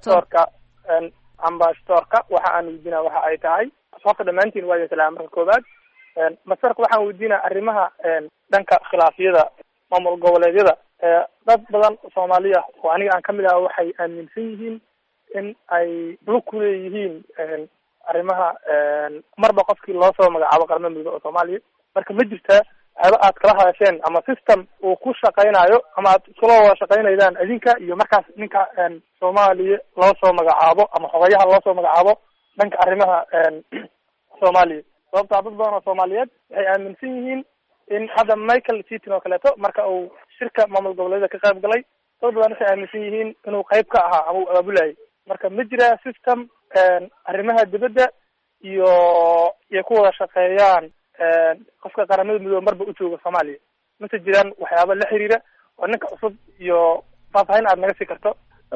ambassadorka waxa aan weydiinaa waxa ay tahay sababta dhamaantiin waa salaam marka koobaad. masarka waxaan weydiinaa arrimaha dhanka khilaafyada maamul goboleedyada. dad badan Soomaaliya oo aniga aan kamid ah waxay aaminsan yihiin in ay lug ku leeyihiin arrimaha marba qofkii loo soo magacaabo qaramada midoobe oo Soomaaliya. marka ma jirtaa aad kala hadasheen ama system uu ku shaqaynayo ama aad iskula wada shaqaynaydaan idinka iyo markaas ninka Soomaaliya loo soo magacaabo ama xogayaha loo soo magacaabo dhanka arrimaha Soomaaliya? sababta dad badan oo Soomaaliyeed waxay aaminsan yihiin in hadda Michael Keaton oo kaleeto marka uu shirka maamul goboleedyada ka qayb galay, dad badan waxay aaminsan yihiin inuu qayb ka ahaa ama uu abaabulayay. marka ma jira system arrimaha dibadda iyo ku wada shaqeeyaan qofka qaramada midoobe marba u jooga Soomaaliya? mase jiraan waxyaaba la xiriira oo ninka cusub iyo faahfaahin aad naga sii karto?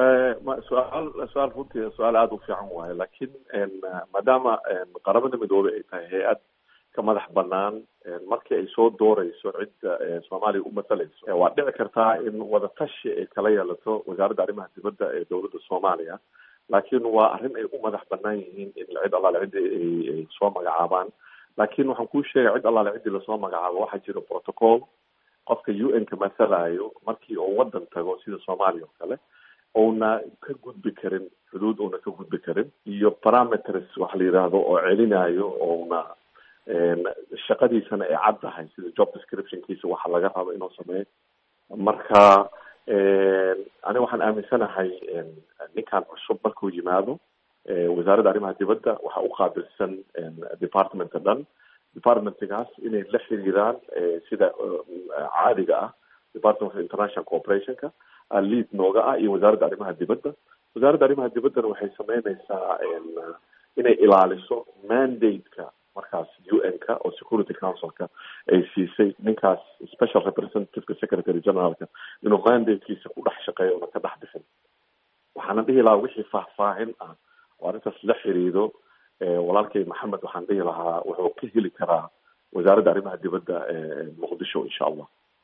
su-aal runtii su-aal aada u fiican waaye, laakiin maadaama qaramada midoobe ay tahay hay-ad ka madax banaan markii ay soo dooreyso cidda Soomaaliya u matalayso waa dhici kartaa in wadatashi ay kala yeelato wasaaradda arrimaha dibadda ee dowladda Soomaaliya laakiin waa arrin ay u madax banaan yihiin in cid allaale ciddii ay soo magacaabaan. laakiin waxaan kuu sheegay cid allaale ciddii lasoo magacaabo waxaa jira protocol qofka UN-ka mathalayo markii uu wadan tago sida Soomaaliya oo kale oona ka gudbi karin xuduud oona ka gudbi karin iyo parameters wax la yiraahdo oo celinayo oona shaqadiisana ay cad tahay sida job descriptionkiisa waxa laga rabo inuu sameeyo. marka aniga waxaan aaminsanahay ninkan cusub markuu yimaado wasaaradda arrimaha dibadda waxa u qaabilsan departmenta dhan departmentgaas inay la xiriiraan sida caadiga ah department of international cooperationka lead nooga ah iyo wasaaradda arrimaha dibadda. wasaaradda arrimaha dibaddana waxay sameynaysaa inay ilaaliso mandate-ka markaas UN-ka oo Security Council-ka ay siisay ninkaas special representative-ka secretary general-ka inuu mandate-kiisa ku dhex shaqeeyo una ka dhex bixin. waxaana dhihi lahaa wixii faahfaahin ah oo arrintaas la xiriido walaalkay maxamed waxaan dhihi lahaa wuxuu ka heli karaa wasaaradda arrimaha dibadda muqdisho insha allah.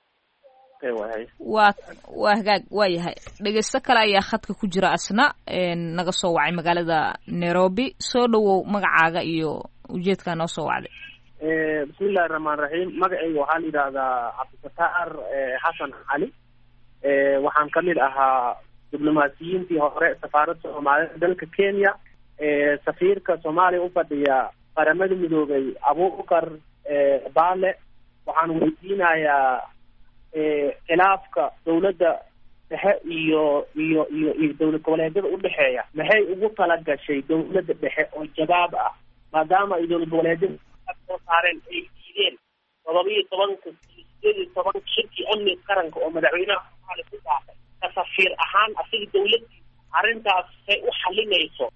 waa hagaag waa yahay dhegeysto kale ayaa khadka ku jira asna naga soo wacay magaalada Nairobi. soo dhawow magacaaga iyo ujeedkaa noo soo wacday. bismillahi raxmaan raxiim. magacayga waxaa la yidhaahdaa cabdifataar xasan cali. waxaan kamid ahaa diblomaasiyiintii hore safaaradda Soomaaliya dalka Kenya. safiirka Soomaaliya u fadhiya qaramada midoobay Abubakar Baale. waxaan weydiinayaa khilaafka dawladda dhexe iyo dawlad goboleedyada udhexeeya maxay ugu talagashay dawladda dhexe oo jawaab ah maadaama ay dawlad goboleedyada soo saareen ay diideen 17 shirkii amniga qaranka oo madaxweynaha Soomaaliya ku dhaafay safiir ahaan asiga dawladii arrintaas say u xalinayso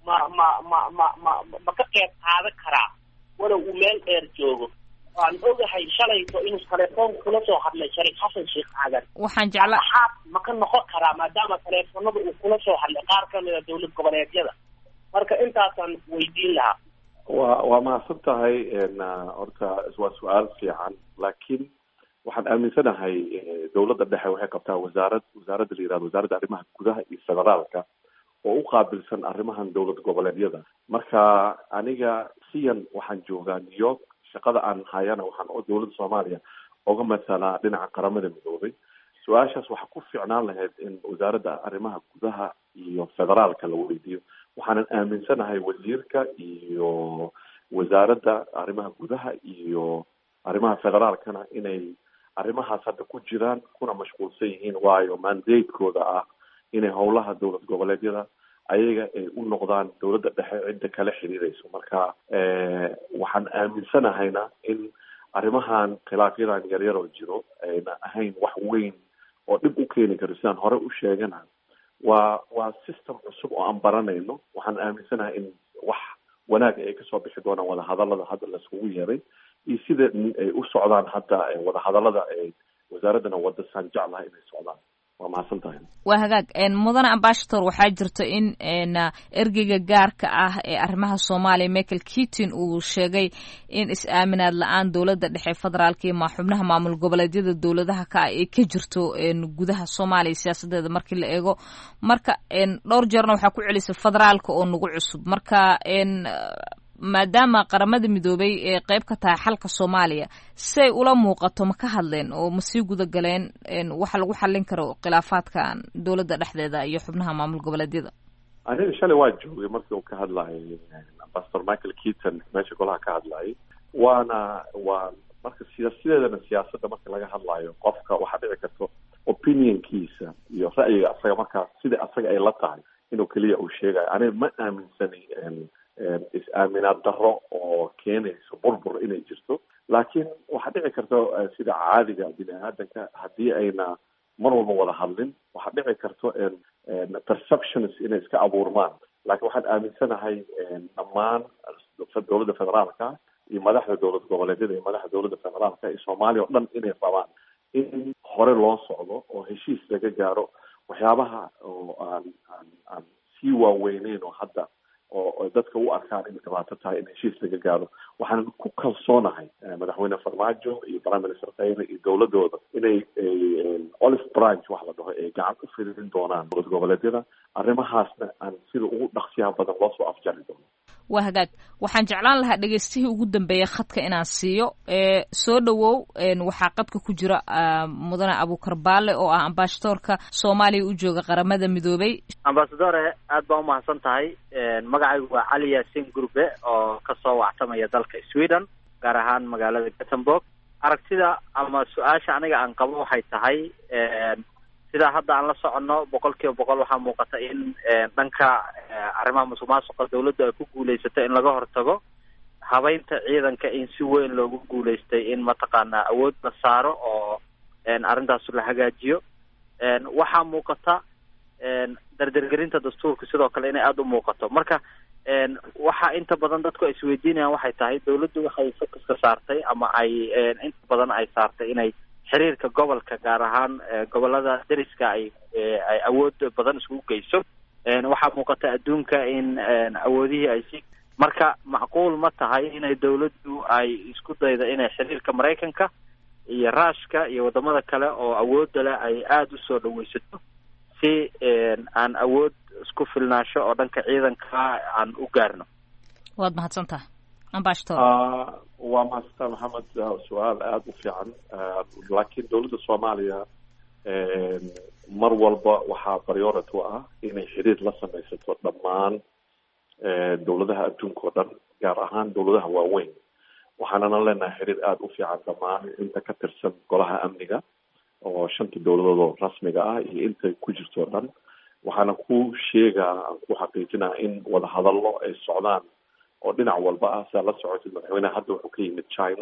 ma ka qeyb qaadan karaa walow uu meel dheer joogo. waan ogahay shalayto inuu telefoon kula soo hadlay Shariif Xasan Sheekh Aadan. waxaan jeclaa ma ka noqon karaa maadaama telefoonada uu kula soo hadlay qaar kamid ah dawlad goboleedyada. marka intaasaan weydiin lahaa. waa mahadsan tahay horta waa su-aal fiican laakiin waxaan aaminsanahay dawladda dhexe waxay qabtaa wasaaradda la yirahdo wasaaradda arrimaha gudaha iyo federaalka oo u qaabilsan arrimahan dawlad goboleedyada. marka aniga siyan waxaan joogaa New York. shaqada aan hayana waxaan oo dawladda Soomaaliya uga mathalaa dhinaca qaramada midoobay. su-aashaas waxaa ku fiicnaan lahayd in wasaaradda arrimaha gudaha iyo federaalka la weydiiyo. waxaanan aaminsanahay wasiirka iyo wasaaradda arrimaha gudaha iyo arrimaha federaalkana inay arrimahaas hadda ku jiraan kuna mashquulsan yihiin waayo mandate-kooda ah inay howlaha dawlad goboleedyada ayaga ay u noqdaan dawladda dhexe cidda kala xiriirayso. marka waxaan aaminsanahayna in arrimahan khilaafyadan yaryar oo jiro ayna ahayn wax weyn oo dhib u keeni karo sidaan hore u sheegana waa system cusub oo aan baranayno. waxaan aaminsanahay in wax wanaag ay kasoo bixi doonaan wadahadalada hadda laiskugu yeeray iyo sida ay u socdaan hadda wadahadalada wasaaraddana wadasaan jeclaha inay socdaan. waa mahadsan tahay. waa hagaag mudane ambassador waxaa jirta in ergeyga gaarka ah ee arrimaha Soomaaliya Michael Keating uu sheegay in is-aaminaad la-aan dawladda dhexe federaalka iyo xubnaha maamul goboleedyada dawladaha ka ah ay ka jirto gudaha Soomaaliya siyaasadeeda markii la eego. marka dhowr jeerna waxaa ku celisay federaalka oo nagu cusub. marka maadaama qaramada midoobay ee qayb ka tahay xalka Soomaaliya say ula muuqato ma ka hadleen oo ma sii guda galeen waxa lagu xallin karo khilaafaadkan dawladda dhexdeeda iyo xubnaha maamul goboleedyada. aniga shalay waa joogay markii uu ka hadlayay Ambassador Michael Keating meesha golaha ka hadlayay. waa marka siyaasiyadeedana siyaasadda marka laga hadlayo qofka waxaa dhici karto opinionkiisa iyo ra'yiga asaga markaas sida asaga ay la tahay inuu keliya uu sheegayo. aniga ma aaminsani is-aaminaad darro oo keenayso burbur inay jirto laakiin waxaa dhici karta sida caadiga bini aadanka haddii ayna mar walba wada hadlin waxaa dhici karto perceptions inay iska abuurmaan. laakiin waxaan aaminsanahay dhammaan dawladda federaalka iyo madaxda dawlad goboleedyada iyo madaxda dawladda federaalka iyo Soomaaliya oo dhan inay rabaan in hore loo socdo oo heshiis laga gaaro waxyaabaha oo aan sii waaweyneyn oo hadda oo dadka u arkaan inay dhibaato tahay in heshiis laga gaaro. waxaan ku kalsoonahay madaxweyne Farmaajo iyo prime minister Khayre iyo dawladooda inay olive branch wax la dhaho ay gacan u fidin doonaan dowlad goboleedyada arrimahaasna aan sida ugu dhaqsiyaha badan loo soo afjari doono. waa hagaag waxaan jeclaan lahaa dhegeystihii ugu dambeeya khadka inaan siiyo soo dhowow waxaa qadka ku jira mudane Abuukar Baale oo ah ambasadorka Soomaaliya u jooga qaramada midoobay. ambasadore aad baa umahadsan tahay. magacaygu waa Cali Yaasin Gurbe oo kasoo wactamaya dalka Sweden gaar ahaan magaalada Gothenburg. aragtida ama su-aasha aniga aan qabo waxay tahay sida hadda aan la soconno 100% waxaa muuqata in dhanka arrimaha musuqmaasuqa dawladda ay ku guuleysatay in laga hortago habeynta ciidanka in si weyn loogu guuleystay in mataqaanaa awood la saaro oo arrintaas la hagaajiyo. waxaa muuqata dardargelinta dastuurka sidoo kale inay aada u muuqato. marka waxaa inta badan dadku ay isweydiinayaan waxay tahay dawladdu waxay focus ka saartay ama ay inta badan ay saartay inay xiriirka gobolka gaar ahaan gobolada deriska ay awood badan isugu geyso. waxaa muuqata adduunka in awoodihii ay si marka macquul ma tahay inay dawladdu ay isku daydo inay xiriirka Mareykanka iyo Ruushka iyo wadamada kale oo awoodda leh ay aada u soo dhaweysato si aan awood isku filnaansho oo dhanka ciidanka aan u gaarno. waad mahadsantahay ambassador. waa mahadsan Maxamed, su-aal aada u fiican. laakiin dawladda Soomaaliya mar walba waxaa priority u ah inay xiriir la samaysato dhammaan dawladaha adduunka oo dhan gaar ahaan dawladaha waaweyn. waxaanana leenahay xiriir aada u fiican dhammaan inta ka tirsan golaha amniga oo 5 dawladood oo rasmiga ah iyo inta ku jirto oo dhan. waxaana ku sheegaa aan ku xaqiijinaa in wada hadallo ay socdaan oo dhinac walba ah. saa la socotay madaxweynaha hadda wuxuu ka yimid China.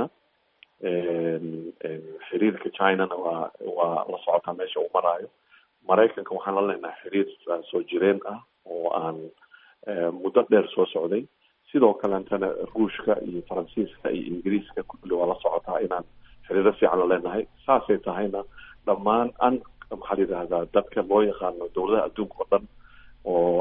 xiriirka Chinana waa la socotaa meesha uu maraayo. Mareykanka waxaan la leenahay xiriir soo jireen ah oo aan muddo dheer soo socday. sidoo kaleetana Ruushka iyo Faransiiska iyo Ingiriiska kulli waa la socotaa inaan xiriiro fiican la leenahay. saasay tahayna dhammaan maxaa la yidhahdaa dadka loo yaqaano dawladaha adduunka oo dhan oo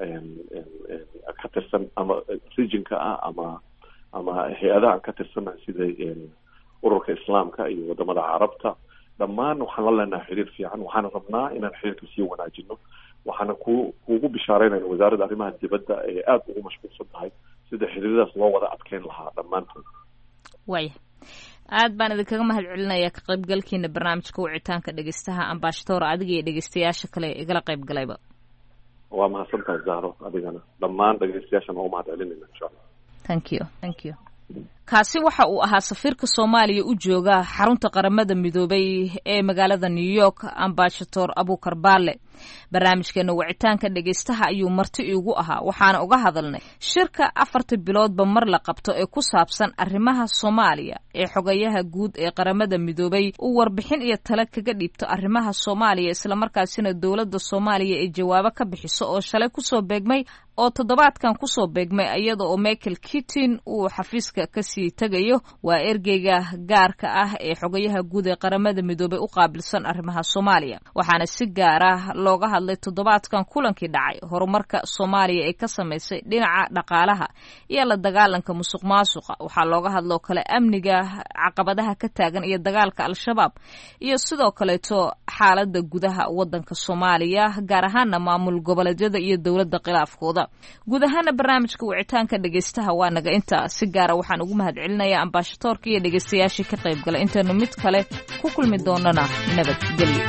ka tirsan ama regionka ah ama hay-adaha ka tirsan sida ururka islaamka iyo wadamada carabta dhammaan waxaan la leenahay xiriir fiican. waxaana rabnaa inaan xiriirka sii wanaajino. waxaana kuugu bishaareynayna wasaaradda arrimaha dibadda ee aada ugu mashquulsan tahay sida xiriiradaas loo wada adkeyn lahaa dhammaantood. waaya aad baan idinkaga mahad celinayaa ka qaybgalkiina barnaamijka wicitaanka dhegeystaha ambassador adiga iyo dhegeystayaasha kale igala qaybgalayba. waa mahadsantahay Zahro, adigana dhammaan dhegeystayaashana waa mahad celinayna insha Allah. thank you kaasi waxa uu ahaa safiirka Soomaaliya u jooga xarunta qaramada midoobay ee magaalada New York ambassador Abuukar Baale. barnaamijkeena wicitaanka dhegeystaha ayuu marti iigu ahaa waxaana uga hadalnay shirka 4 biloodba mar la qabto ee ku saabsan arrimaha Soomaaliya ee xogayaha guud ee qaramada midoobay uu warbixin iyo talo kaga dhiibto arrimaha Soomaaliya isla markaasina dawladda Soomaaliya ay jawaabo ka bixiso oo shalay ku soo beegmay oo toddobaadkan ku soo beegmay iyada oo Michael Keating uu xafiiska ka sii tagayo. waa ergeyga gaarka ah ee xogayaha guud ee qaramada midoobay u qaabilsan arrimaha Soomaaliya. waxaana si gaar ah looga hadlay toddobaadkan kulankii dhacay horumarka Soomaaliya ee ka sameysay dhinaca dhaqaalaha iyo la dagaalanka musuqmaasuqa. waxaa looga hadloo kale amniga, caqabadaha ka taagan iyo dagaalka al-shabaab iyo sidoo kaleeto xaaladda gudaha wadanka Soomaaliya gaar ahaana maamul goboleedyada iyo dawladda khilaafkooda. guud ahaana barnaamijka wicitaanka dhegeystaha waa naga inta. si gaara waxaan ugu mahad celinayaa ambassadorka iyo dhegeystayaashii ka qayb galay. intaanu mid kale ku kulmi doonana nabadgelyo.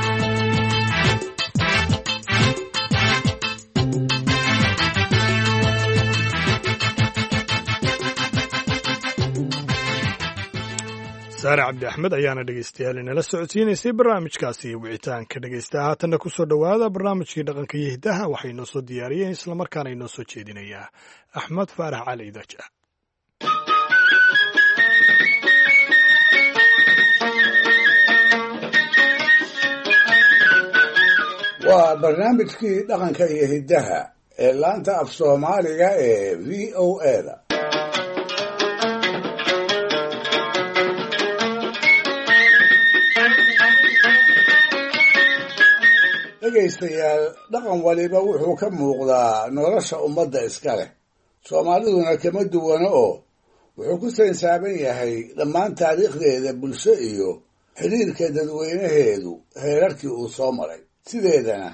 saare cabdi axmed ayaana dhegeystayaal inala socodsiinaysay barnaamijkaasi wicitaanka dhegeystaha. haatanna ku soo dhowaada barnaamijkii dhaqanka iyo hiddaha waxay inoo soo diyaariyeen islamarkaana inoo soo jeedinayaa Axmed Faarax Cali Idaja. waa barnaamijkii dhaqanka iyo hiddaha ee laanta af Soomaaliga ee VOA-da. dhegaystayaal, dhaqan waliba wuxuu ka muuqdaa nolosha ummadda iska leh. Soomaaliduna kama duwana oo wuxuu ku sansaaban yahay dhammaan taariikhdeeda bulsho iyo xiriirka dadweynaheedu heerarkii uu soo maray. sideedana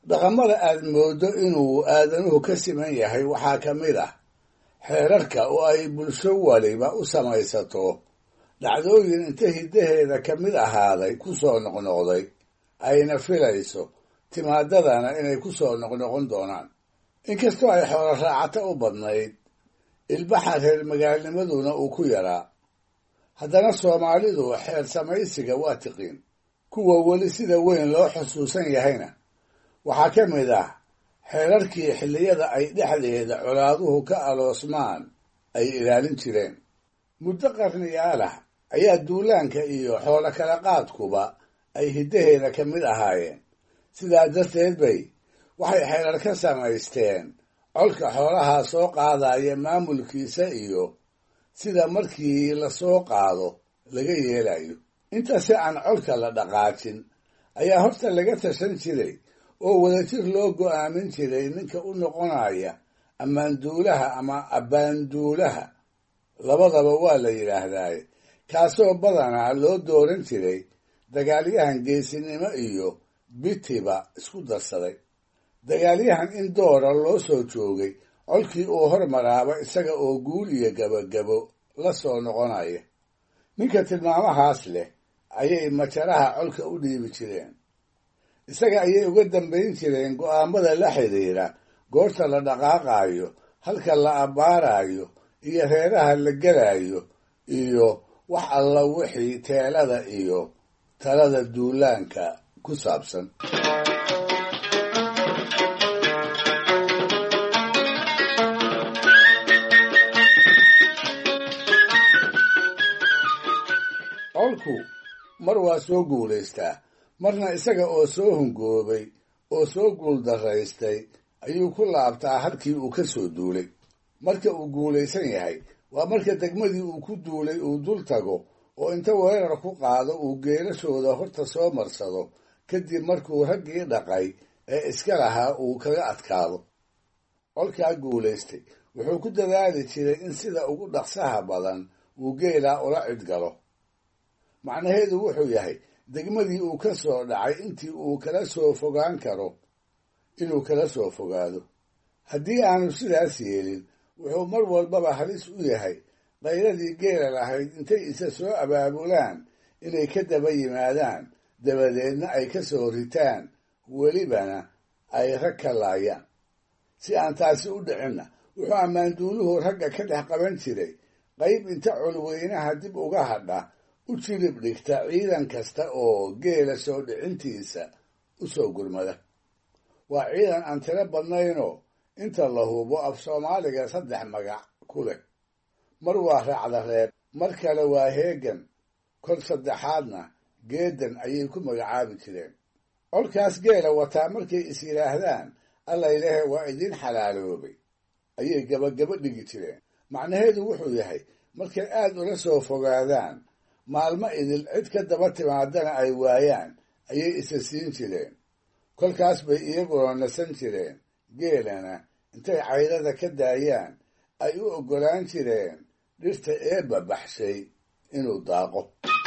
dhaqamada aad mooddo inuu aadanuhu ka siman yahay waxaa ka mid ah xeerarka oo ay bulsho waliba u samaysato dhacdooyin inta hiddaheeda ka mid ahaaday ku soo noqnoqday ayna filayso timaadadana inay ku soo noqnoqon doonaan inkastoo ay xoolo raacato u badnayd ilbaxa reer magaalnimaduna uu ku yaraa haddana soomaalidu xeer samaysiga waa tiqiin kuwa weli sida weyn loo xusuusan yahayna waxaa ka mid ah xeerarkii xilliyada ay dhexdeeda colaaduhu ka aloosmaan ay ilaalin jireen muddo qarniyaalah ayaa duulaanka iyo xoolo kala qaadkuba ay hiddaheeda ka mid ahaayeen sidaa darteed bay waxay xeerar ka samaysteen colka xoolahaa soo qaadaya maamulkiisa iyo sida markii la soo qaado laga yeelayo inta si aan colka la dhaqaajin ayaa horta laga tashan jiray oo wadajir loo go'aamin jiray ninka u noqonaya ammaanduulaha ama abbaanduulaha labadaba waa la yidhaahdaaye kaasoo badanaa loo dooran jiray dagaalyahan geesinimo iyo bitiba isku darsaday dagaalyahan in doora loo soo joogay colkii uu hormaraaba isaga oo guul iyo gabagabo la soo noqonaya ninka tilmaamahaas leh ayay majaraha colka u dhiibi jireen isaga ayay uga dambayn jireen go'aamada la xidhiidha goorta la dhaqaaqaayo halka la abbaarayo iyo reeraha la gelayo iyo wax alla wixii teelada iyo talada duulaanka ku saabsan colku mar waa soo guulaystaa marna isaga oo soo hungoobay oo soo guuldaraystay ayuu ku laabtaa halkii uu ka soo duulay marka uu guulaysan yahay waa marka degmadii uu ku duulay uu dul tago oo inta weerar ku qaado uu geelashooda horta soo marsado kadib markuu raggii dhaqay ee iska lahaa uu kaga adkaado colkaa guulaystay wuxuu ku dadaali jiray in sida ugu dhaqsaha badan uu geelaa ula cidgalo macnaheedu wuxuu yahay degmadii uu ka soo dhacay intii uu kala soo fogaan karo inuu kala soo fogaado haddii aanu sidaas yeelin wuxuu mar walbaba halis u yahay qayladii geela lahayd intay isa soo abaabulaan inay ka daba yimaadaan dabadeedna ay ka soo ritaan welibana ay rag ka laayaan si aan taasi u dhicinna wuxuu ammaanduuluhu ragga ka dhex qaban jiray qayb inta colweynaha dib uga hadha u jilib dhigta ciidan kasta oo geela soo dhicintiisa u soo gurmada waa ciidan aan tiro badnaynoo inta la hubo af soomaaliga 3 magac ku leh mar waa raacda reeb mar kale waa heegan kol saddexaadna geedan ayay ku magacaabi jireen colkaas geela wataa markay is yidhaahdaan alla ilaahe waa idin xalaaloobay ayay gabagaba dhigi jireen macnaheedu wuxuu yahay markay aad ula soo fogaadaan maalmo idil cid ka daba timaadana ay waayaan ayay isa siin jireen kolkaas bay iyaguna nasan jireen geelana intay caydada ka daayaan ay u oggolaan jireen dhirta eebba baxshay inuu daaqo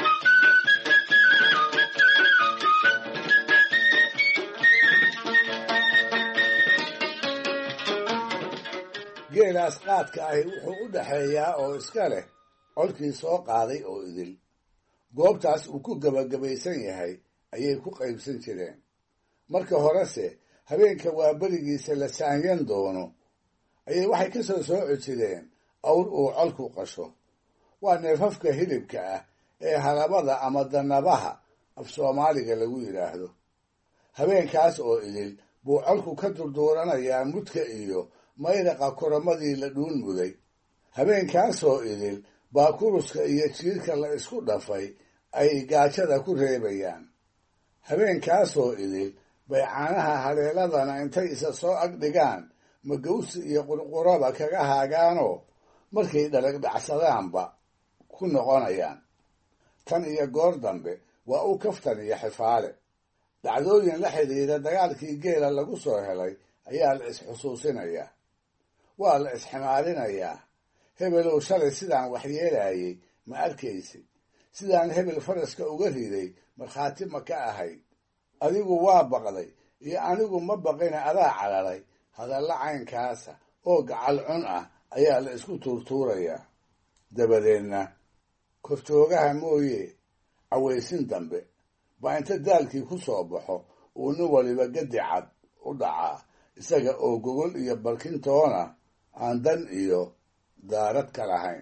geelaas qaadka ahi wuxuu u dhaxeeyaa oo iska leh colkii soo qaaday oo idil goobtaas uu ku gebagabaysan yahay ayay ku qaybsan jireen marka horese habeenka waa berigiisa la saanyan doono ayay waxay ka soo sooci jireen awr uu colku qasho waa neefafka hilibka ah ee halabada ama danabaha af soomaaliga lagu yidhaahdo habeenkaas oo idil buu colku ka durduuranayaa mudka iyo mayraqa koromadii la dhuun muday habeenkaasoo idil baa kuruska iyo jiirka la isku dhafay ay gaajada ku reebayaan habeenkaasoo idil bay caanaha haleeladana intay isa soo ag dhigaan magawsi iyo qurquraba kaga haagaanoo markay dhalagdhacsadaanba ku noqonayaan tan iyo goor dambe waa u kaftan iyo xifaale dhacdooyin la xidhiidha dagaalkii geela lagu soo helay ayaa la isxusuusinayaa waa la isximaalinayaa hebelow shalay sidaan waxyeelayay ma arkaysid sidaan hebel faraska uga riday markhaati ma ka ahayd adigu waa baqday iyo anigu ma baqina adaa cararay hadalla caynkaasa oo gacal cun ah ayaa la isku tuurtuurayaa dabadeedna korjoogaha mooye cawaysin dambe baa inta daalkii ku soo baxo uu nin waliba gadi cad u dhacaa isaga oo gogol iyo barkintoona aan dan iyo daarad ka lahayn.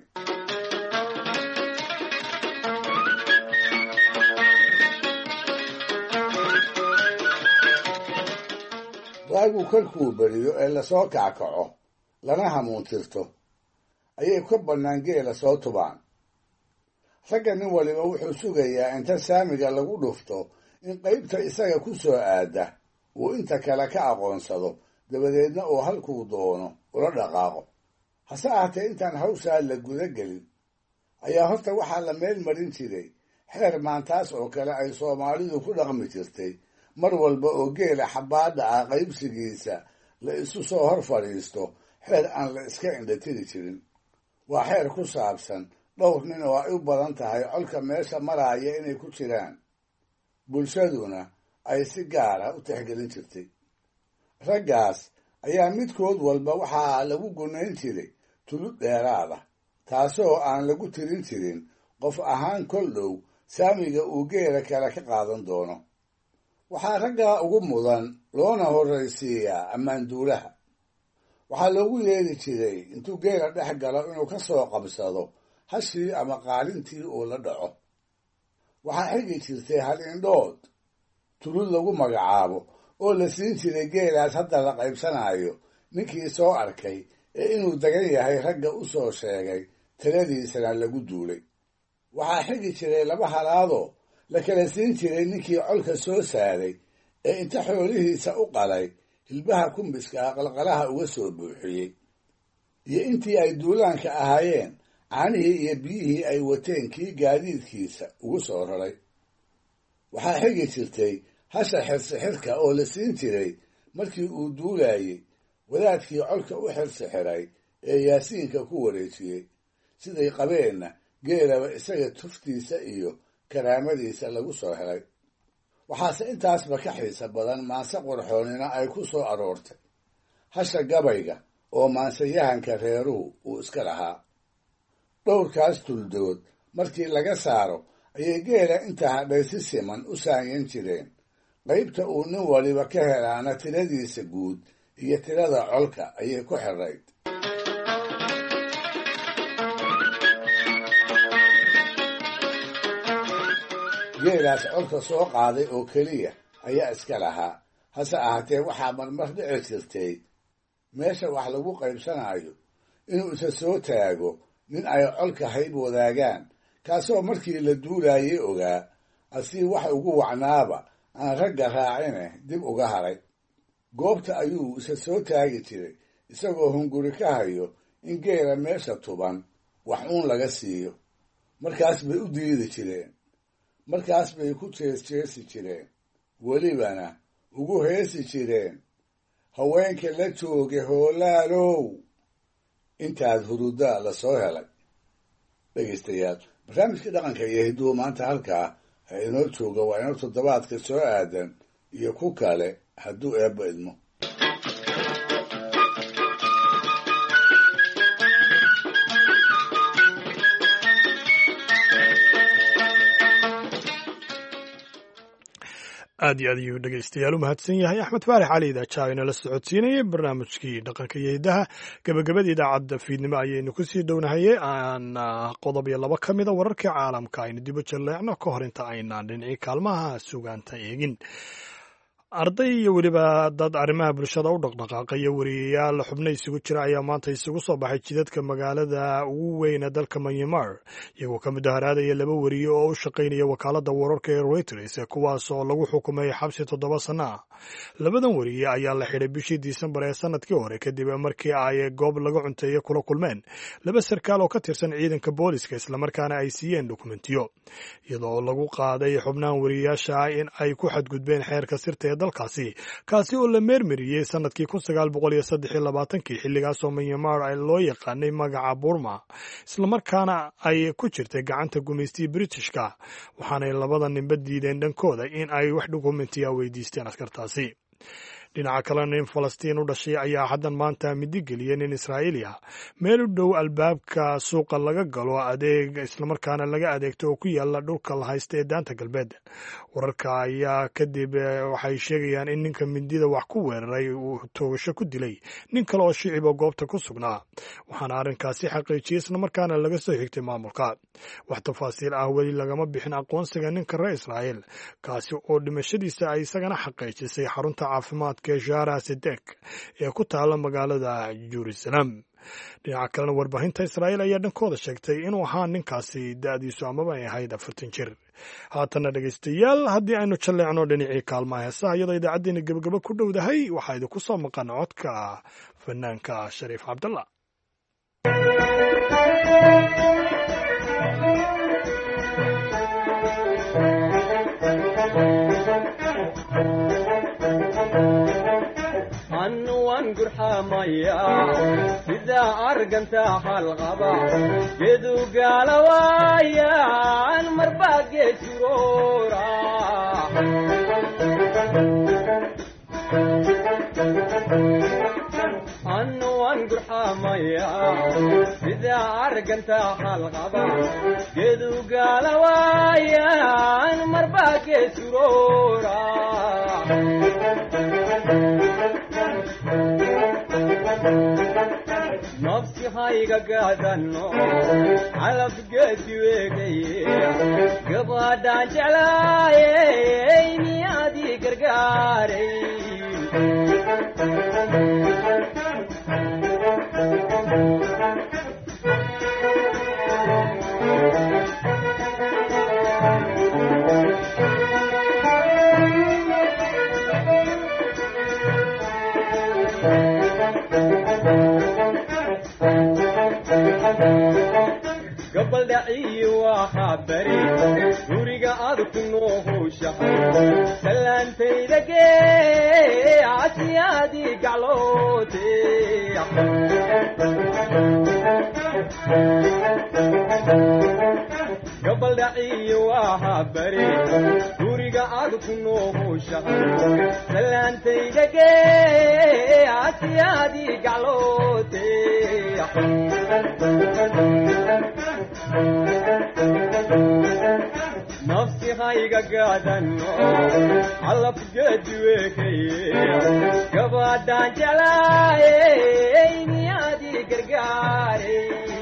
waagu kolkuu beriyo ee lasoo kackaco lana hamuuntirto ayay ka bannaan geela soo tubaan. ragga nin waliba wuxuu sugayaa inta saamiga lagu dhufto in qaybta isaga ku soo aada uu inta kale ka aqoonsado dabadeedna uu halkuu doono ula dhaqaaqo. hase ahaatee intaan hawshaa la guda gelin ayaa horta waxaa la meel marin jiray xeer maantaas oo kale ay soomaalidu ku dhaqmi jirtay mar walba oo geela xabbaadha ah qaybsigiisa la isu soo hor fadhiisto, xeer aan la iska indhatiri jirin. waa xeer ku saabsan dhowr nin oo ay u badan tahay colka meesha maraaya inay ku jiraan, bulshaduna ay si gaara u tixgelin jirtay. raggaas ayaa midkood walba waxaa lagu gunayn jiray tulud dheeraada, taasoo aan lagu tirin jirin qof ahaan kol dhow saamiga uu geela kale ka qaadan doono. waxaa raggaa ugu mudan loona horraysiiyaa ammaanduulaha. waxaa loogu yeeri jiray intuu geela dhex galo inuu ka soo qabsado hashii ama qaalintii uu la dhaco. waxaa xigi jirtay hal indhood tulud lagu magacaabo oo la siin jiray geelaas hadda la qaybsanayo ninkii soo arkay ee inuu dagan yahay ragga u soo sheegay taladiisana lagu duulay. waxaa xigi jiray laba halaadoo la kala siin jiray ninkii colka soo saaray ee inta xoolihiisa u qalay hilbaha kumbiska qalqalaha uga soo buuxiyey, iyo intii ay duulaanka ahaayeen caanihii iyo biyihii ay wateen kii gaadiidkiisa ugu soo raray. waxaa xigi jirtay hasha xirsixirka oo la siin jiray markii uu duulayey wadaadkii colka u xirsixiray ee yaasiinka ku wareejiyey, siday qabeenna geelaba isaga tuftiisa iyo karaamadiisa lagu soo helay. waxaase intaasba ka xiisa badan maanse qorxoonina ay ku soo aroortay hasha gabayga oo maansayahanka reeruhu uu iska lahaa. dhowrkaas tuldood markii laga saaro ayay geela inta hadhay si siman u saanyan jireen, qaybta uu nin waliba ka helaana tiradiisa guud iyo tirada colka ayay ku xirayd. geelaas colka soo qaaday oo keliya ayaa iska lahaa. hase ahaatee waxaa marmar dhici jirtay meesha wax lagu qaybsanayo inuu isa soo taago nin ay colka hayb wadaagaan, kaasoo markii la duulaayay ogaa asii wax ugu wacnaaba aan ragga raacine dib uga haray. goobta ayuu isa soo taagi jiray isagoo hunguri ka hayo in geela meesha tuban wax uun laga siiyo. markaas bay u diidi jireen, markaas bay ku jeesjeesi jireen, welibana ugu heesi jireen haweenka la jooga hoolaalow intaad hurudaa la soo helay. dhegaystayaal, barnaamijka dhaqanka iyo hidduhu maanta halkaa ha inoo jooga. waa inoo toddobaadka soo aadan iyo ku kale hadduu eebba idmo. aad iyo aad ayuu dhegaystayaal u mahadsan yahay axmed faarax cali idaaja inala socodsiinayay barnaamijkii dhaqanka iyo hiddaha. gabagabada idaacadda fiidnimo ayaynu kusii dhownahaye aan qodob iyo laba ka mida wararkii caalamka aynu dibu jalleecno ka hor inta aynaan dhinacii kaalmaha sugaanta eegin. arday iyo weliba dad arrimaha bulshada u dhaqdhaqaaqaya wariyayaal xubno isugu jira ayaa maanta isugu soo baxay jidadka magaalada ugu weyna dalka Myanmar, iyagoo ka mudaharaadaya laba wariye oo u shaqaynaya wakaaladda wararka ee Reuters kuwaas oo lagu xukumay xabsi 7 sano ah. labadan wariye ayaa la xidhay bishii Disembar ee sanadkii hore kadib markii ay goob laga cunteeyay kula kulmeen laba sarkaal oo ka tirsan ciidanka booliska islamarkaana ay siiyeen dokumentiyo, iyadoo lagu qaaday xubnahan wariyayaasha in ay ku xadgudbeen xeerka sirta dalkaasi, kaasi oo la meermariyey sanadkii 1923 xilligaasoo Myanmar ay loo yaqaanay magaca Burma, islamarkaana ay ku jirtay gacanta gumaystiga Britishka, waxaanay labada ninba diideen dhankooda in ay wax dokumentiya weydiisteen askartaasi. dhinaca kalena nin falastiin u dhashay ayaa haddan maanta midi geliyay nin israa'iiliya meel u dhow albaabka suuqa laga galo adeeg islamarkaana laga adeegto oo ku yaala dhulka la haysta ee daanta galbeed. wararka ayaa kadib waxay sheegayaan in ninka midida wax ku weeraray uu toogasho ku dilay nin kale oo shiciba goobta ku sugnaa, waxaana arrinkaasi xaqiijiyey islamarkaana laga soo xigtay maamulka. wax tafaasiil ah weli lagama bixin aqoonsiga ninka reer israa'iil kaasi oo dhimashadiisa ay isagana xaqiijisay xarunta caafimaadka Shara Sedek ee ku taala magaalada Jerusalem. dhinaca kalena warbaahinta Israa'iil ayaa dhankooda sheegtay inuu ahaa ninkaasi da'diisu amaba ay ahayd 40 jir. haatana dhegaystayaal haddii aynu jalleecno dhinacii kaalmaha heesaha iyadoo idaacaddeenna gebagabo ku dhowdahay waxaa idinku soo maqan codka fanaanka Shariif Cabdalla. sida arganta halqaba geedu gaalawayaan marbaa geesuroora annuwan gurxamaya sida arganta halqaba geedu gaalawayaan marbaa geesuroora nafsi hayga gaadano calaf geedi weegaye gabadhaan jeclaayey miyaadii gargaaray gabaldhaciyi waxaa bari guriga aad ku noohowshahay salaantayda gee casiyaadii gacloote gabaldhaciyi waxaa bari guriga aad ku noohowshahay salaantayda gee casiyaadii gacloote nafsi hayga gaadano calaf geedi weekaye gabadhaan jeclaayey miyaadii gargaaray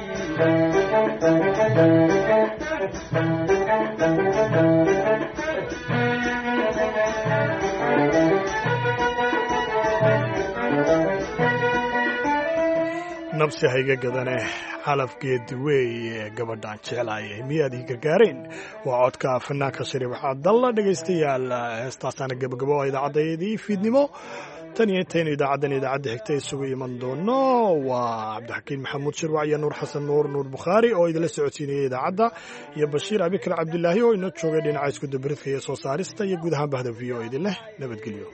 nafsi hayga gadane calafgeedi weeye gabadhaan jeclaayay miyaad ii gargaareen waa codka fanaanka Shariif Cabdalla. dhegaystayaal heestaasaana gabagabo oo idaacaddayadii fiidnimo tan iyo intaynu idaacadda xigta isugu iman doono waa cabdixakiin maxamuud shirwac iyo nuur xasan nuur bukhaari oo idinla socodsiinayay idaacadda iyo bashiir abikar cabdilaahi oo inoo joogay dhinaca isku dabaridka iyo soo saarista iyo guud ahaan bahda v o idin leh nabadgelyo.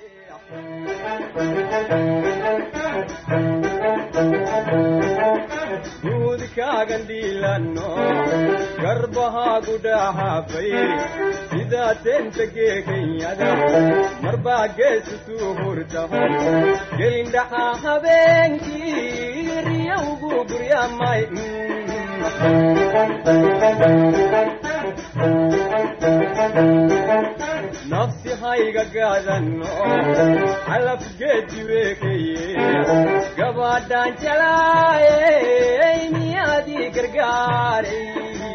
guudkaagan dhiilano garbahaagu dhahaafay sidaa teenta geekanyada marbaa geesusuu hurtahay gelindhaxaa habeenkii riyowgu guryamay nafsi hayga gaadano calaf geedi weekaye gabadhaan jeclaayey miyaadii gargaaray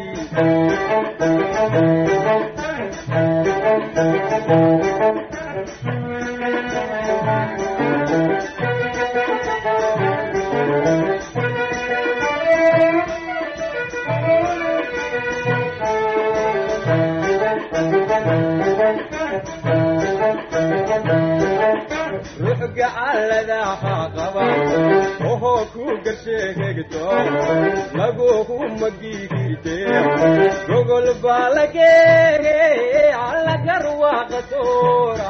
ruux gacaladaha qaba ohoo ku garsheegegto laguhu magigirte gogol baa lageege allagarwaaqatoora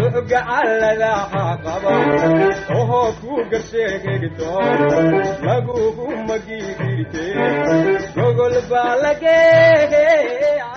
ruux gacalada qaba oho ku garsheegto lagugu magigirte gogol balage